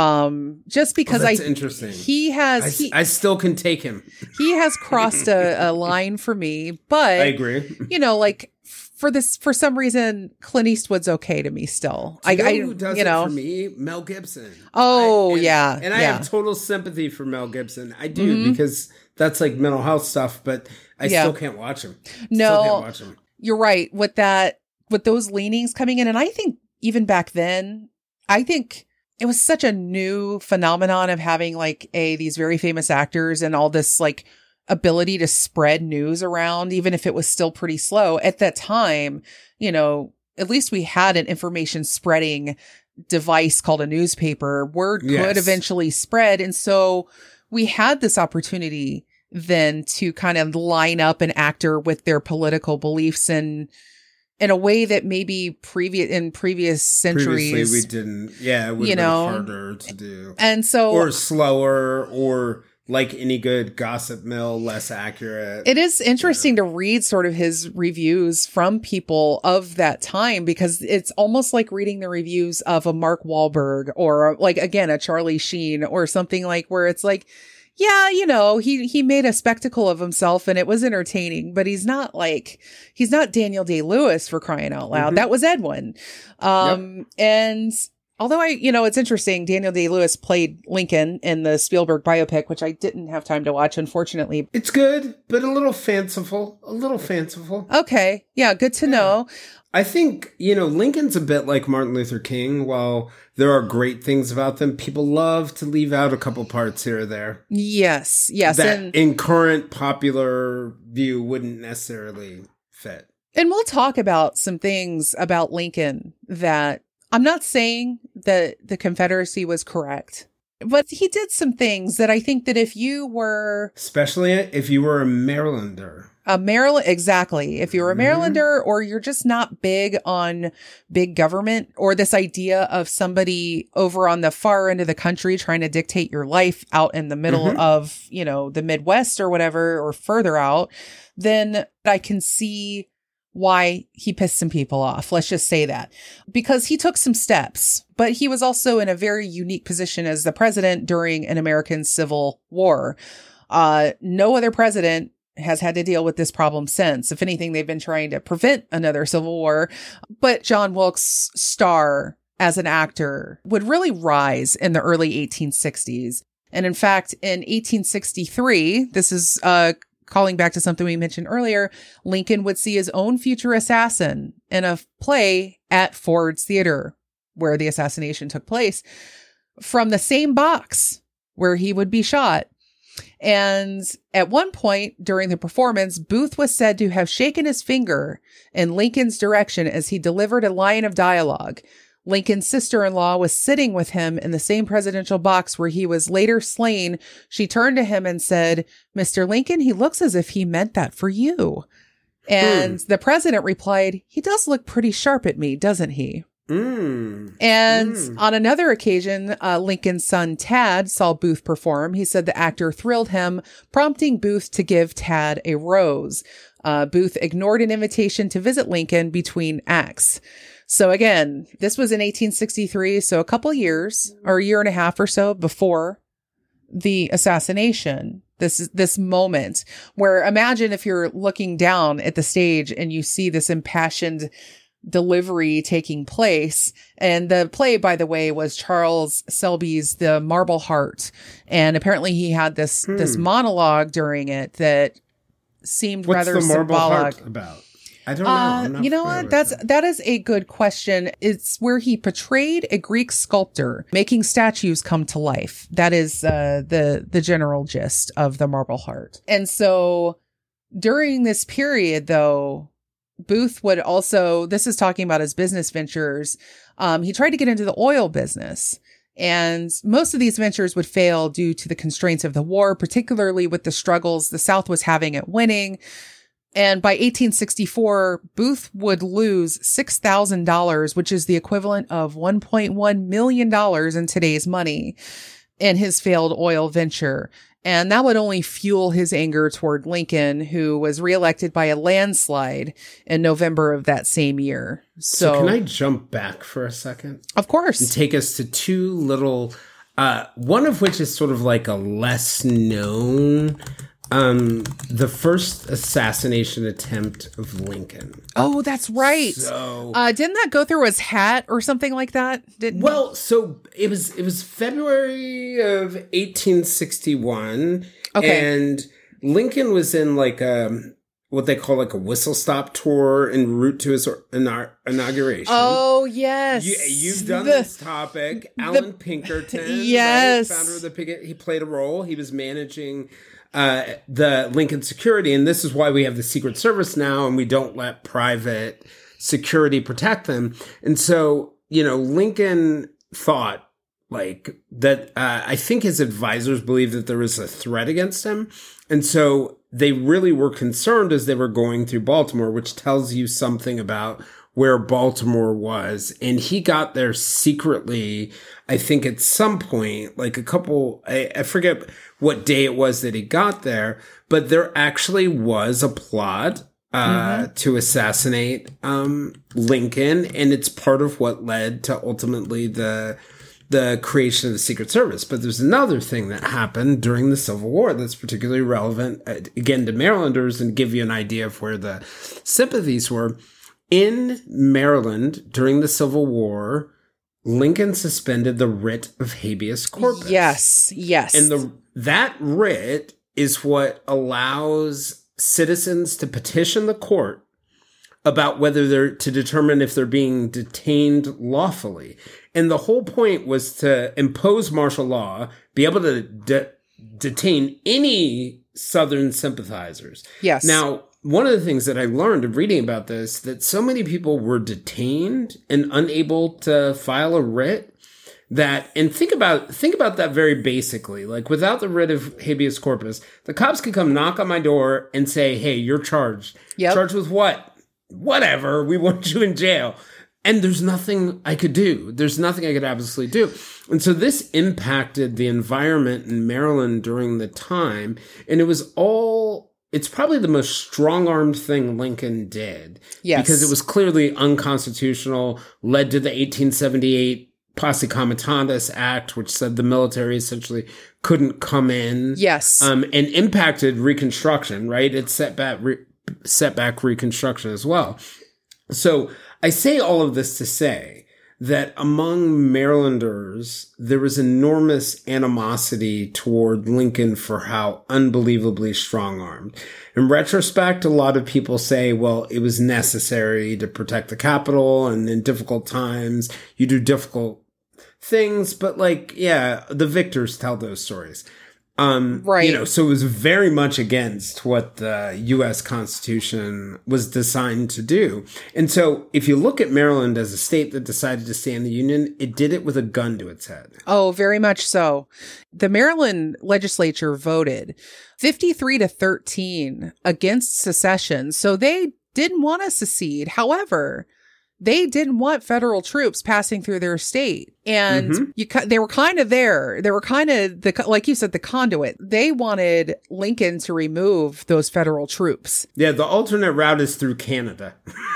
Um, just because oh, that's I, interesting. He has, I, he, I still can take him. He has crossed a, a line for me, but I agree. You know, like, for this, for some reason, Clint Eastwood's okay to me still. Do you I, know who does you know, it for me? Mel Gibson. Oh, I, and, yeah. And I yeah. have total sympathy for Mel Gibson. I do, mm-hmm. because that's like mental health stuff, but I yeah. still can't watch him. No, still can't watch him. You're right. With that, with those leanings coming in. And I think even back then, I think it was such a new phenomenon of having like a, these very famous actors and all this like ability to spread news around, even if it was still pretty slow at that time. You know, at least we had an information spreading device called a newspaper. Word yes. could eventually spread. And so we had this opportunity then to kind of line up an actor with their political beliefs and in a way that maybe previous in previous centuries Previously we didn't. Yeah, it would you have know, been harder to do. And so or slower or like any good gossip mill, less accurate. It is interesting yeah. to read sort of his reviews from people of that time, because it's almost like reading the reviews of a Mark Wahlberg or like, again, a Charlie Sheen or something, like where it's like, yeah, you know, he, he made a spectacle of himself and it was entertaining, but he's not like, he's not Daniel Day-Lewis, for crying out loud. Mm-hmm. That was Edwin. Um, yep. and Although I, you know, it's interesting. Daniel Day-Lewis played Lincoln in the Spielberg biopic, which I didn't have time to watch, unfortunately. It's good, but a little fanciful. A little fanciful. Okay. Yeah, good to yeah. know. I think, you know, Lincoln's a bit like Martin Luther King. While there are great things about them, people love to leave out a couple parts here or there. Yes. Yes. That and- in current popular view wouldn't necessarily fit. And we'll talk about some things about Lincoln that I'm not saying that the Confederacy was correct, but he did some things that I think that if you were... Especially if you were a Marylander. A Maryland, exactly. If you're a Marylander or you're just not big on big government or this idea of somebody over on the far end of the country trying to dictate your life out in the middle mm-hmm. of, you know, the Midwest or whatever, or further out, then I can see why he pissed some people off. Let's just say that, because he took some steps, but he was also in a very unique position as the president during an American Civil War. Uh, no other president has had to deal with this problem since. If anything, they've been trying to prevent another civil war. But John Wilkes' star as an actor would really rise in the early eighteen sixties. And in fact, in eighteen sixty-three, this is uh, calling back to something we mentioned earlier, Lincoln would see his own future assassin in a play at Ford's Theater, where the assassination took place, from the same box where he would be shot. And at one point during the performance, Booth was said to have shaken his finger in Lincoln's direction as he delivered a line of dialogue. Lincoln's sister-in-law was sitting with him in the same presidential box where he was later slain. She turned to him and said, "Mister Lincoln, he looks as if he meant that for you." And hmm. the president replied, "He does look pretty sharp at me, doesn't he?" Mm. And mm. on another occasion, uh, Lincoln's son Tad saw Booth perform. He said the actor thrilled him, prompting Booth to give Tad a rose. Uh, Booth ignored an invitation to visit Lincoln between acts. So again, this was in eighteen sixty-three, so a couple years or a year and a half or so before the assassination. This is this moment where, imagine if you're looking down at the stage and you see this impassioned delivery taking place. And the play, by the way, was Charles Selby's The Marble Heart. And apparently he had this, hmm. this monologue during it that seemed What's rather the Marble symbolic. Heart about? I don't know. Uh, you know what? That's, that. that is a good question. It's where he portrayed a Greek sculptor making statues come to life. That is, uh, the, the general gist of The Marble Heart. And so during this period, though, Booth would also, this is talking about his business ventures. Um, he tried to get into the oil business, and most of these ventures would fail due to the constraints of the war, particularly with the struggles the South was having at winning. And by eighteen sixty-four, Booth would lose six thousand dollars, which is the equivalent of one point one million dollars in today's money, in his failed oil venture. And that would only fuel his anger toward Lincoln, who was reelected by a landslide in November of that same year. So, so can I jump back for a second? Of course. And take us to two little, uh, one of which is sort of like a less known, um, the first assassination attempt of Lincoln. Oh, that's right. So, uh, didn't that go through his hat or something like that? Didn't well, so it was it was February of eighteen sixty-one, okay. And Lincoln was in like a what they call like a whistle stop tour en route to his inauguration. Oh yes, you, you've done the, this topic. The, Alan Pinkerton, yes, right? Founder of the Picket. He played a role. He was managing Uh, the Lincoln security. And this is why we have the Secret Service now, and we don't let private security protect them. And so, you know, Lincoln thought like that, uh, I think his advisors believed that there was a threat against him. And so they really were concerned as they were going through Baltimore, which tells you something about where Baltimore was. And he got there secretly, I think at some point, like a couple, I, I forget what day it was that he got there, but there actually was a plot uh, mm-hmm. to assassinate um, Lincoln. And it's part of what led to ultimately the the creation of the Secret Service. But there's another thing that happened during the Civil War that's particularly relevant, uh, again, to Marylanders, and give you an idea of where the sympathies were. In Maryland, during the Civil War, Lincoln suspended the writ of habeas corpus. Yes, yes. And the that writ is what allows citizens to petition the court about whether they're to determine if they're being detained lawfully. And the whole point was to impose martial law, be able to de- detain any Southern sympathizers. Yes. Now, one of the things that I learned in reading about this, that so many people were detained and unable to file a writ that, and think about, think about that very basically, like without the writ of habeas corpus, the cops could come knock on my door and say, hey, you're charged. Yep. Charged with what? Whatever. We want you in jail. And there's nothing I could do. There's nothing I could absolutely do. And so this impacted the environment in Maryland during the time. And it was all, it's probably the most strong-armed thing Lincoln did. Yes. Because it was clearly unconstitutional, led to the eighteen seventy-eight Posse Comitatus Act, which said the military essentially couldn't come in. Yes. Um, and impacted Reconstruction, right? It set back, re- set back Reconstruction as well. So I say all of this to say that among Marylanders, there was enormous animosity toward Lincoln for how unbelievably strong-armed. In retrospect, a lot of people say, well, it was necessary to protect the Capitol, and in difficult times, you do difficult things. But like, yeah, the victors tell those stories. Um, right. You know, so it was very much against what the U S Constitution was designed to do. And so if you look at Maryland as a state that decided to stay in the Union, it did it with a gun to its head. Oh, very much so. The Maryland legislature voted fifty-three to thirteen against secession. So they didn't want to secede. However, they didn't want federal troops passing through their state. And mm-hmm. you, they were kind of there. They were kind of, the like you said, the conduit. They wanted Lincoln to remove those federal troops. Yeah, the alternate route is through Canada.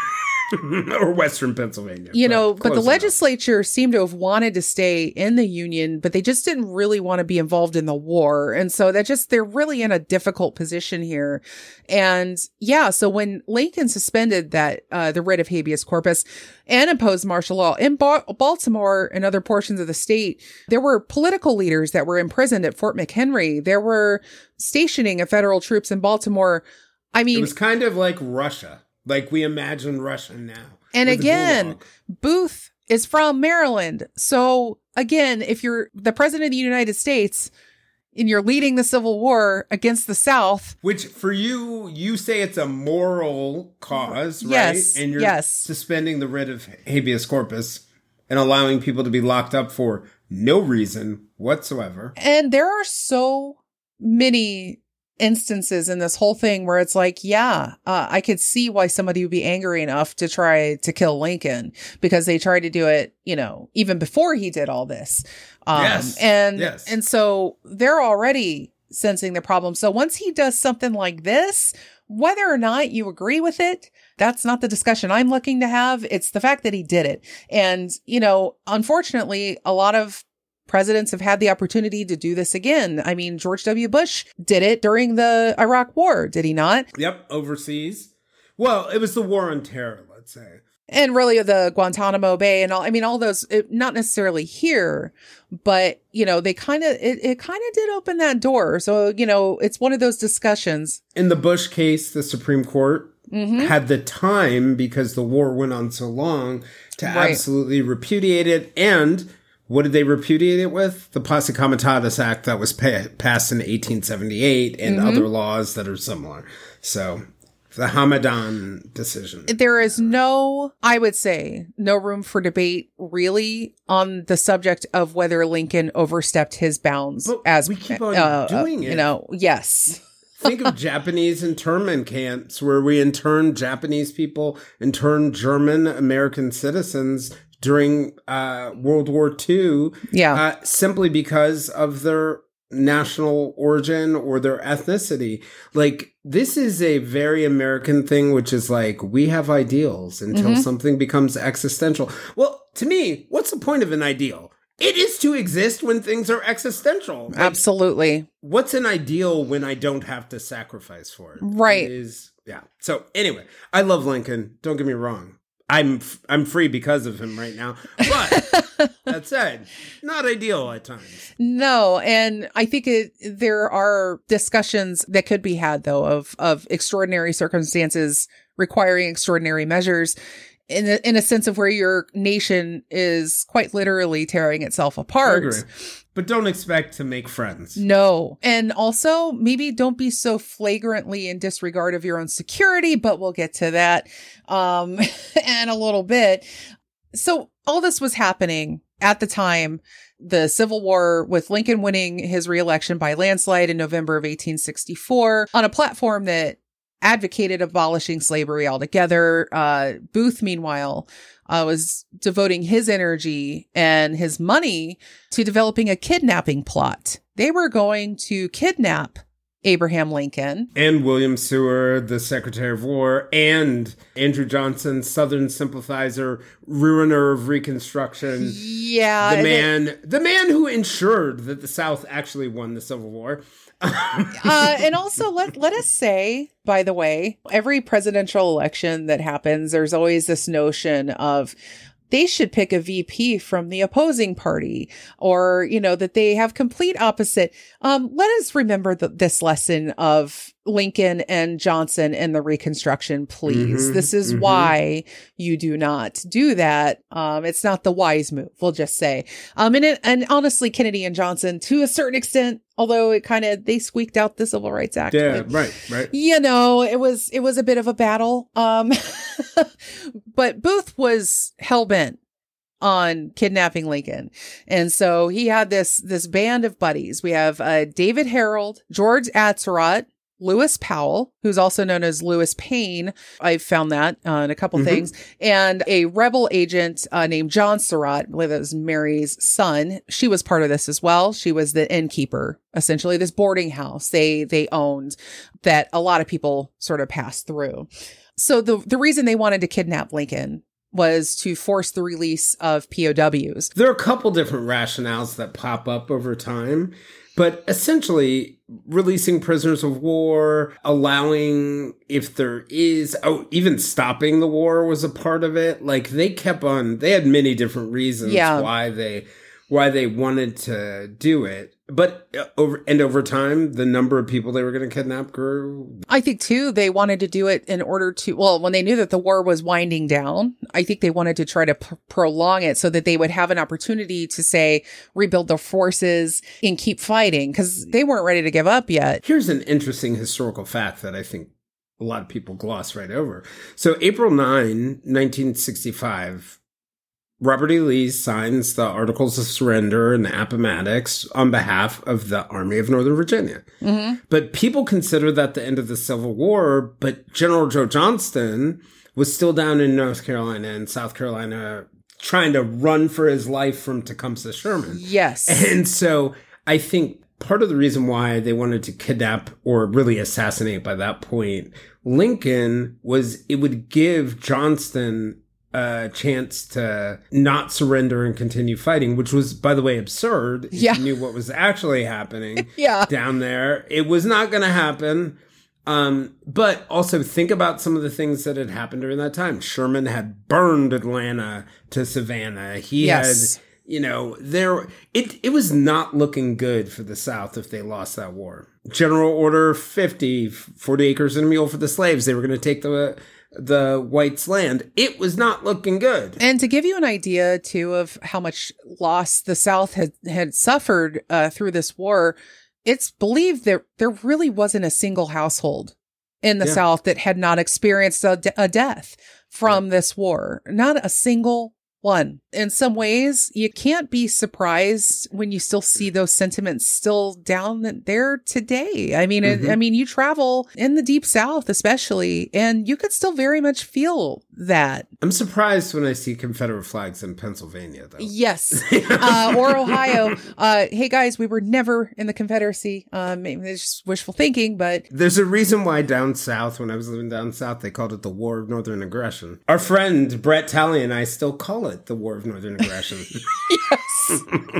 Or Western Pennsylvania. You know, but the enough. legislature seemed to have wanted to stay in the Union, but they just didn't really want to be involved in the war. And so that just, they're really in a difficult position here. And yeah, so when Lincoln suspended that, uh, the writ of habeas corpus and imposed martial law in ba- Baltimore and other portions of the state, there were political leaders that were imprisoned at Fort McHenry. There were stationing of federal troops in Baltimore. I mean, it was kind of like Russia. Like we imagine Russia now. And again, Booth is from Maryland. So again, if you're the president of the United States and you're leading the Civil War against the South. Which for you, you say it's a moral cause, right? Yes, and you're yes. suspending the writ of habeas corpus and allowing people to be locked up for no reason whatsoever. And there are so many instances in this whole thing where it's like, yeah, uh, I could see why somebody would be angry enough to try to kill Lincoln because they tried to do it, you know, even before he did all this. Um, yes. And, yes. and so they're already sensing the problem. So once he does something like this, whether or not you agree with it, that's not the discussion I'm looking to have. It's the fact that he did it. And, you know, unfortunately, a lot of presidents have had the opportunity to do this again. I mean, George W. Bush did it during the Iraq War, did he not? Yep, overseas. Well, it was the War on Terror, let's say. And really the Guantanamo Bay and all, I mean, all those, it, not necessarily here, but, you know, they kind of, it, it kind of did open that door. So, you know, it's one of those discussions. In the Bush case, the Supreme Court mm-hmm. had the time, because the war went on so long, to right. absolutely repudiate it. And what did they repudiate it with? The Posse Comitatus Act that was pa- passed in eighteen seventy-eight and mm-hmm. other laws that are similar. So the Hamadan decision. There is no, I would say, no room for debate really on the subject of whether Lincoln overstepped his bounds. But as we keep on uh, doing uh, it. You know, yes. Think of Japanese internment camps where we intern Japanese people, intern German American citizens during uh, World War Two, yeah. uh, simply because of their national origin or their ethnicity. Like, this is a very American thing, which is like, we have ideals until mm-hmm. something becomes existential. Well, to me, what's the point of an ideal? It is to exist when things are existential. Like, absolutely. What's an ideal when I don't have to sacrifice for it? Right. It is, yeah. So anyway, I love Lincoln. Don't get me wrong. I'm I'm free because of him right now. But that said, not ideal at times. No, and I think it, there are discussions that could be had, though, of of extraordinary circumstances requiring extraordinary measures. In a, in a sense of where your nation is quite literally tearing itself apart. I agree. But don't expect to make friends. No. And also, maybe don't be so flagrantly in disregard of your own security, but we'll get to that um, in a little bit. So all this was happening at the time, the Civil War, with Lincoln winning his reelection by landslide in November of eighteen sixty-four on a platform that advocated abolishing slavery altogether. Uh, Booth, meanwhile, uh, was devoting his energy and his money to developing a kidnapping plot. They were going to kidnap Abraham Lincoln. And William Seward, the Secretary of War, and Andrew Johnson, Southern sympathizer, ruiner of Reconstruction. Yeah. The man, it, the man who ensured that the South actually won the Civil War. uh, and also, let, let us say, by the way, every presidential election that happens, there's always this notion of they should pick a V P from the opposing party, or, you know, that they have complete opposite. Um, let us remember the, this lesson of Lincoln and Johnson and the Reconstruction, please. Mm-hmm, this is mm-hmm. why you do not do that. Um, it's not the wise move, we'll just say. Um, and, it, and honestly, Kennedy and Johnson, to a certain extent, although it kind of, they squeaked out the Civil Rights Act. Yeah, but, right, right. You know, it was, it was a bit of a battle. Um, but Booth was hell-bent on kidnapping Lincoln. And so he had this, this band of buddies. We have uh, David Harold, George Atzerodt, Lewis Powell, who's also known as Lewis Payne. I found that uh, in a couple mm-hmm. things. And a rebel agent uh, named John Surratt, I believe that was Mary's son. She was part of this as well. She was the innkeeper, essentially, this boarding house they they owned that a lot of people sort of passed through. So the the reason they wanted to kidnap Lincoln was to force the release of P O Ws. There are a couple different rationales that pop up over time. But essentially, releasing prisoners of war, allowing, if there is, oh, even stopping the war was a part of it. Like, they kept on, they had many different reasons yeah. why they, why they wanted to do it. But over, and over time, the number of people they were going to kidnap grew. I think, too, they wanted to do it in order to, well, when they knew that the war was winding down, I think they wanted to try to p- prolong it so that they would have an opportunity to, say, rebuild their forces and keep fighting, because they weren't ready to give up yet. Here's an interesting historical fact that I think a lot of people gloss right over. So April ninth, nineteen sixty-five, Robert E. Lee signs the Articles of Surrender and the Appomattox on behalf of the Army of Northern Virginia. Mm-hmm. But people consider that the end of the Civil War, but General Joe Johnston was still down in North Carolina and South Carolina trying to run for his life from Tecumseh Sherman. Yes. And so I think part of the reason why they wanted to kidnap or really assassinate by that point Lincoln was it would give Johnston a chance to not surrender and continue fighting, which was, by the way, absurd. If yeah. you knew what was actually happening yeah. down there. It was not going to happen. Um, but also think about some of the things that had happened during that time. Sherman had burned Atlanta to Savannah. He yes. had, you know, there, it, it was not looking good for the South if they lost that war. General Order fifty, forty acres and a mule for the slaves. They were going to take the, the whites' land. It was not looking good. And to give you an idea, too, of how much loss the South had, had suffered uh, through this war, it's believed that there really wasn't a single household in the yeah. South that had not experienced a, de- a death from yeah. this war. Not a single one. In some ways, you can't be surprised when you still see those sentiments still down there today. I mean, mm-hmm. it, I mean, you travel in the Deep South, especially, and you could still very much feel that. I'm surprised when I see Confederate flags in Pennsylvania, though. Yes. uh, or Ohio. Uh, hey, guys, we were never in the Confederacy. Um, maybe it's just wishful thinking, but... There's a reason why down south, when I was living down south, they called it the War of Northern Aggression. Our friend Brett Talley and I still call it the War of Northern Aggression. Yes.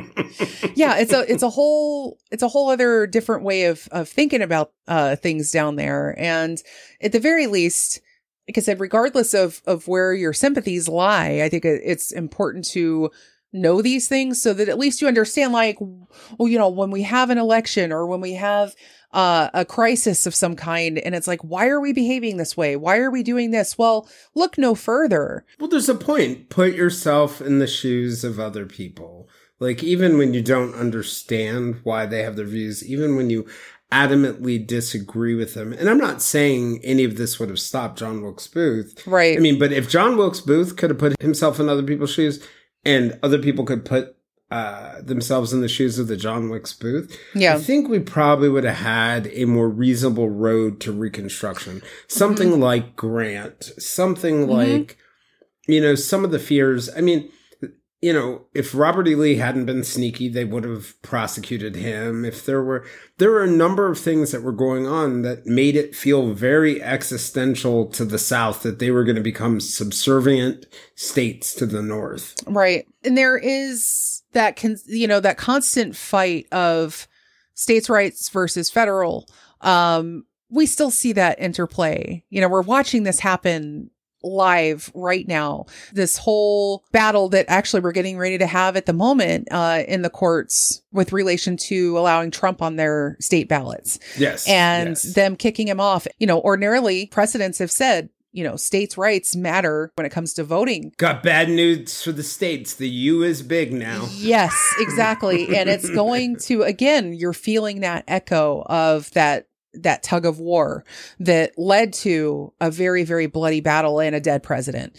Yeah, it's a it's a whole it's a whole other different way of of thinking about uh, things down there. And at the very least, like I said, regardless of of where your sympathies lie, I think it's important to know these things so that at least you understand, like, well, you know, when we have an election or when we have uh, a crisis of some kind, and it's like, why are we behaving this way? Why are we doing this? Well, look no further. Well, there's a point. Put yourself in the shoes of other people. Like, even when you don't understand why they have their views, even when you adamantly disagree with them. And I'm not saying any of this would have stopped John Wilkes Booth. Right. I mean, but if John Wilkes Booth could have put himself in other people's shoes, and other people could put uh, themselves in the shoes of the John Wilkes Booth, yeah. I think we probably would have had a more reasonable road to Reconstruction. Something mm-hmm. like Grant, something mm-hmm. like, you know, some of the fears. I mean, you know, if Robert E. Lee hadn't been sneaky, they would have prosecuted him. If there were, there were a number of things that were going on that made it feel very existential to the South that they were going to become subservient states to the North. Right. And there is that, con- you know, that constant fight of states' rights versus federal. Um, we still see that interplay. You know, we're watching this happen live right now. This whole battle that actually we're getting ready to have at the moment uh, in the courts with relation to allowing Trump on their state ballots. Yes. And yes. them kicking him off. You know, ordinarily precedents have said, you know, states' rights matter when it comes to voting. Got bad news for the states. The U is big now. Yes, exactly. And it's going to, again, you're feeling that echo of that that tug of war that led to a very, very bloody battle and a dead president.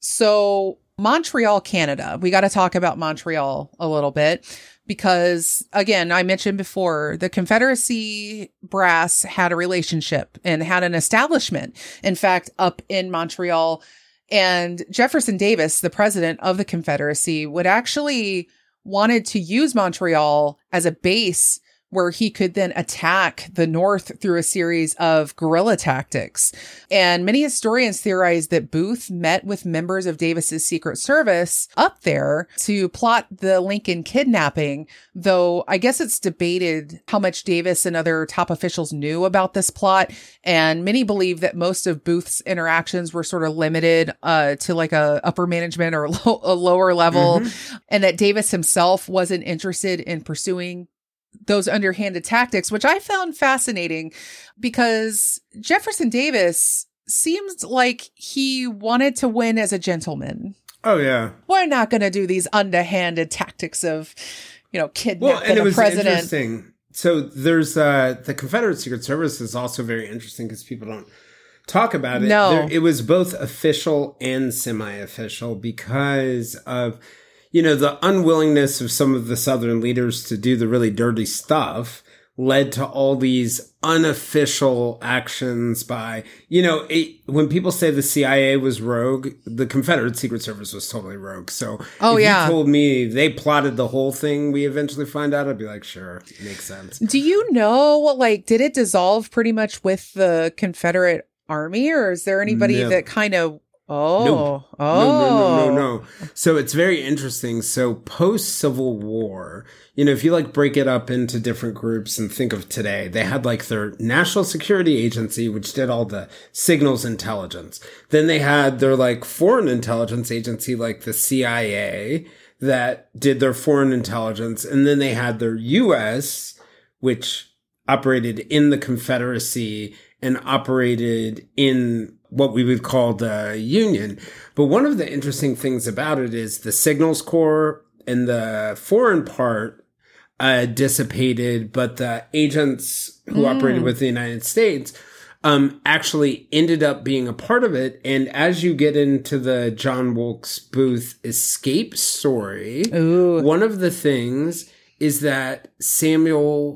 So Montreal, Canada, we got to talk about Montreal a little bit because, again, I mentioned before, the Confederacy brass had a relationship and had an establishment, in fact, up in Montreal. And Jefferson Davis, the president of the Confederacy, would actually wanted to use Montreal as a base where he could then attack the North through a series of guerrilla tactics. And many historians theorize that Booth met with members of Davis's Secret Service up there to plot the Lincoln kidnapping, though I guess it's debated how much Davis and other top officials knew about this plot. And many believe that most of Booth's interactions were sort of limited uh, to like a upper management or lo- a lower level, mm-hmm. and that Davis himself wasn't interested in pursuing those underhanded tactics, which I found fascinating because Jefferson Davis seems like he wanted to win as a gentleman. Oh, yeah. We're not going to do these underhanded tactics of, you know, kidnapping well, and it a was president. Interesting. So there's uh, the Confederate Secret Service is also very interesting because people don't talk about it. No. There, it was both official and semi-official because of, you know, the unwillingness of some of the Southern leaders to do the really dirty stuff led to all these unofficial actions by, you know, it, when people say the C I A was rogue, the Confederate Secret Service was totally rogue. So oh, if yeah. you told me they plotted the whole thing, we eventually find out, I'd be like, sure, makes sense. Do you know, like, did it dissolve pretty much with the Confederate Army, or is there anybody no. that kind of Oh, no. oh, no, no, no, no, no. So it's very interesting. So post Civil War, you know, if you like break it up into different groups and think of today, they had like their National Security Agency, which did all the signals intelligence. Then they had their like foreign intelligence agency, like the C I A, that did their foreign intelligence. And then they had their U S, which operated in the Confederacy and operated in what we would call the Union. But one of the interesting things about it is the Signals Corps and the foreign part uh, dissipated, but the agents who mm. operated with the United States um, actually ended up being a part of it. And as you get into the John Wilkes Booth escape story, Ooh. one of the things is that Samuel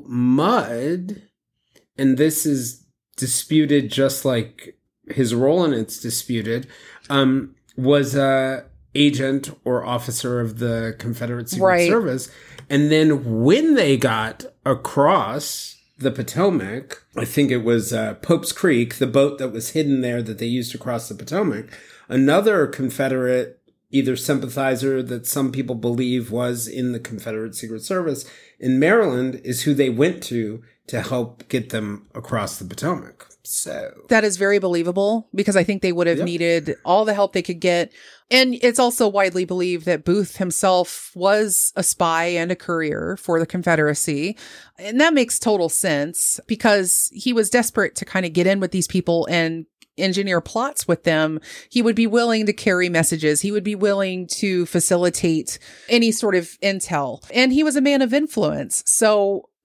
Mudd, and this is disputed just like his role in it's disputed, um, was a agent or officer of the Confederate Secret right. Service. And then when they got across the Potomac, I think it was uh, Pope's Creek, the boat that was hidden there that they used to cross the Potomac, another Confederate, either sympathizer that some people believe was in the Confederate Secret Service in Maryland, is who they went to to help get them across the Potomac. So that is very believable because I think they would have yep. needed all the help they could get. And it's also widely believed that Booth himself was a spy and a courier for the Confederacy. And that makes total sense because he was desperate to kind of get in with these people and engineer plots with them. He would be willing to carry messages. He would be willing to facilitate any sort of intel. And he was a man of influence. So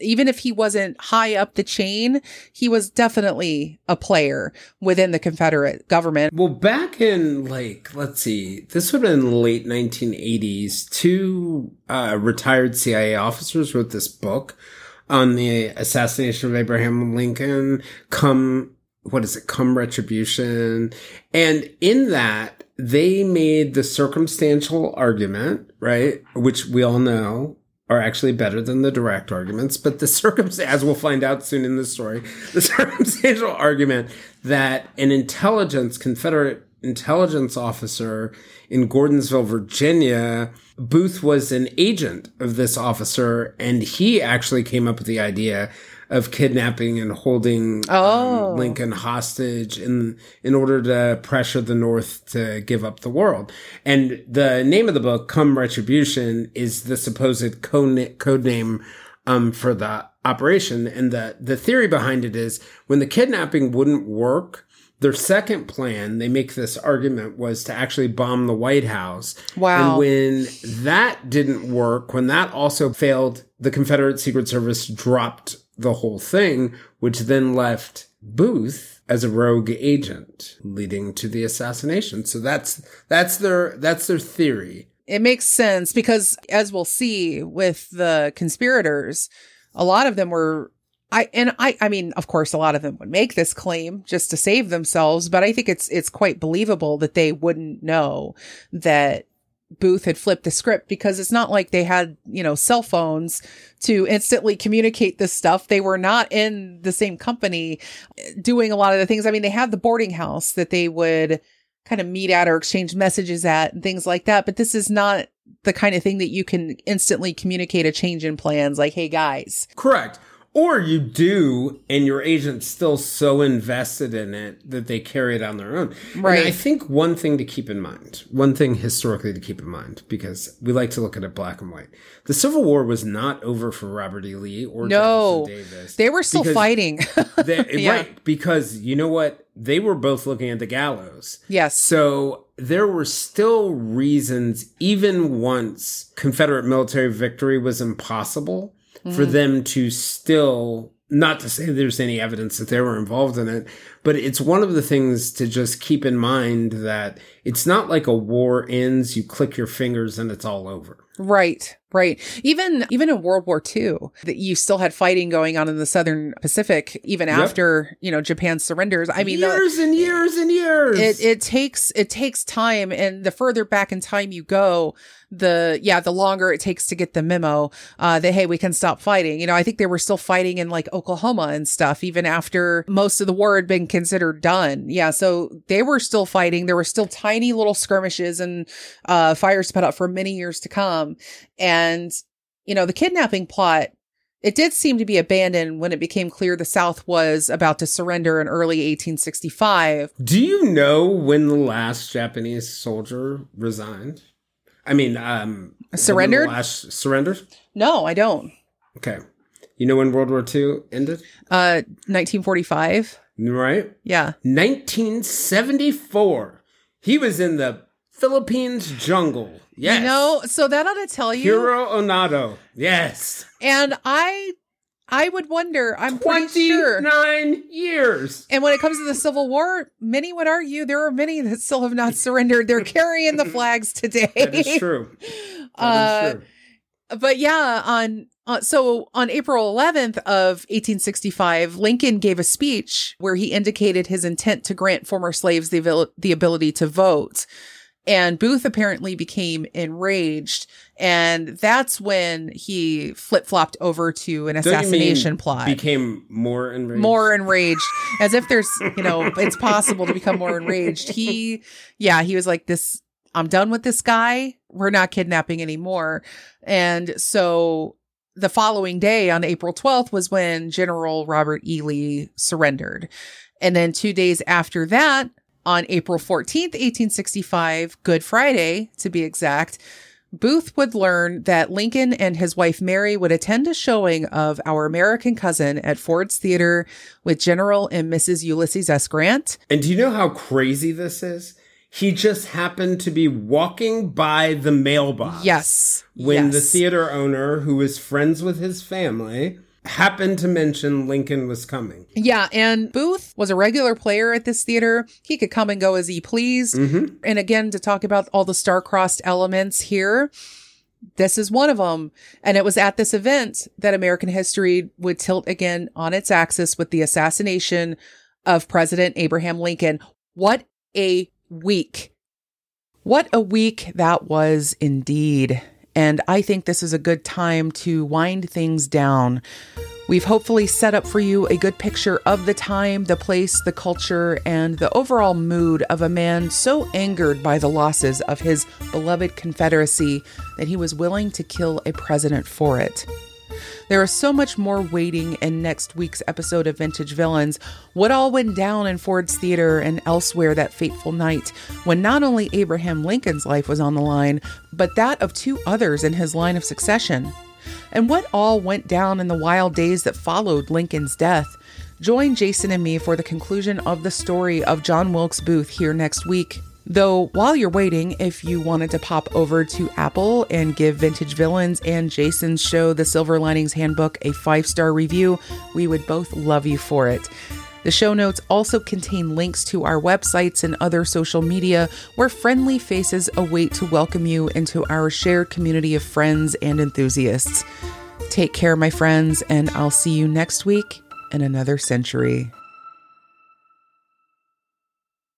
even if he wasn't high up the chain, he was definitely a player within the Confederate government. Well, back in, like, let's see, this would have been the late nineteen eighties, two uh, retired C I A officers wrote this book on the assassination of Abraham Lincoln, Come, what is it, Come Retribution. And in that, they made the circumstantial argument, right, which we all know are actually better than the direct arguments, but the circumstance, as we'll find out soon in the story, the circumstantial argument that an intelligence, Confederate intelligence officer in Gordonsville, Virginia, Booth was an agent of this officer, and he actually came up with the idea of kidnapping and holding oh. um, Lincoln hostage in in order to pressure the North to give up the world. And the name of the book, Come Retribution, is the supposed code, code name um, for the operation. And the, the theory behind it is when the kidnapping wouldn't work, their second plan, they make this argument, was to actually bomb the White House. Wow. And when that didn't work, when that also failed, the Confederate Secret Service dropped the whole thing, which then left Booth as a rogue agent, leading to the assassination. So that's that's their that's their theory. It makes sense because, as we'll see with the conspirators, a lot of them were I and I I mean, of course, a lot of them would make this claim just to save themselves, but I think it's it's quite believable that they wouldn't know that Booth had flipped the script, because it's not like they had, you know, cell phones to instantly communicate this stuff. They were not in the same company doing a lot of the things. I mean, they had the boarding house that they would kind of meet at or exchange messages at and things like that. But this is not the kind of thing that you can instantly communicate a change in plans like, hey, guys. Correct. Or you do, and your agent's still so invested in it that they carry it on their own. Right. And I think one thing to keep in mind, one thing historically to keep in mind, because we like to look at it black and white. The Civil War was not over for Robert E. Lee or no, Jefferson Davis. They were still fighting. they, yeah. Right. Because you know what? They were both looking at the gallows. Yes. So there were still reasons, even once Confederate military victory was impossible, mm-hmm. for them to still, not to say there's any evidence that they were involved in it, but it's one of the things to just keep in mind that it's not like a war ends, you click your fingers and it's all over. Right, right. Even even in World War Two, that you still had fighting going on in the Southern Pacific, even yep. after, you know, Japan surrenders. I mean, years the, and years and years. It it takes it takes time, and the further back in time you go, the yeah, the longer it takes to get the memo uh, that hey, we can stop fighting. You know, I think they were still fighting in like Oklahoma and stuff, even after most of the war had been considered done. Yeah, so they were still fighting. There were still tiny little skirmishes and uh, fires put out for many years to come. And, you know, the kidnapping plot, it did seem to be abandoned when it became clear the South was about to surrender in early eighteen sixty-five. Do you know when the last Japanese soldier resigned? I mean, um, surrendered? The last surrendered? No, I don't. Okay. You know when World War Two ended? Uh, nineteen forty-five. Right? Yeah. nineteen seventy-four. He was in the Philippines jungle. Yes. You know, so that ought to tell you. Hiro Onado. Yes. And I I would wonder, I'm pretty sure. twenty-nine years. And when it comes to the Civil War, many would argue there are many that still have not surrendered. They're carrying the flags today. That is true. That uh, is true. But yeah, on uh, so on April eleventh of eighteen sixty-five, Lincoln gave a speech where he indicated his intent to grant former slaves the abil- the ability to vote. And Booth apparently became enraged, and that's when he flip-flopped over to an assassination plot. Became more enraged? More enraged. As if there's, you know, it's possible to become more enraged. He, yeah, he was like, this, I'm done with this guy. We're not kidnapping anymore. And so the following day, on April twelfth, was when General Robert E. Lee surrendered. And then two days after that, on April fourteenth, eighteen sixty-five, Good Friday, to be exact, Booth would learn that Lincoln and his wife Mary would attend a showing of Our American Cousin at Ford's Theater with General and Missus Ulysses S. Grant. And do you know how crazy this is? He just happened to be walking by the mailbox. Yes. When yes. the theater owner, who was friends with his family, happened to mention Lincoln was coming. Yeah, and Booth was a regular player at this theater. He could come and go as he pleased. Mm-hmm. And again, to talk about all the star-crossed elements here, this is one of them. And it was at this event that American history would tilt again on its axis with the assassination of President Abraham Lincoln. What a week. What a week that was indeed. And I think this is a good time to wind things down. We've hopefully set up for you a good picture of the time, the place, the culture, and the overall mood of a man so angered by the losses of his beloved Confederacy that he was willing to kill a president for it. There is so much more waiting in next week's episode of Vintage Villains. What all went down in Ford's Theater and elsewhere that fateful night when not only Abraham Lincoln's life was on the line, but that of two others in his line of succession. And what all went down in the wild days that followed Lincoln's death. Join Jason and me for the conclusion of the story of John Wilkes Booth here next week. Though, while you're waiting, if you wanted to pop over to Apple and give Vintage Villains and Jason's show, The Silver Linings Handbook, a five-star review, we would both love you for it. The show notes also contain links to our websites and other social media where friendly faces await to welcome you into our shared community of friends and enthusiasts. Take care, my friends, and I'll see you next week in another century.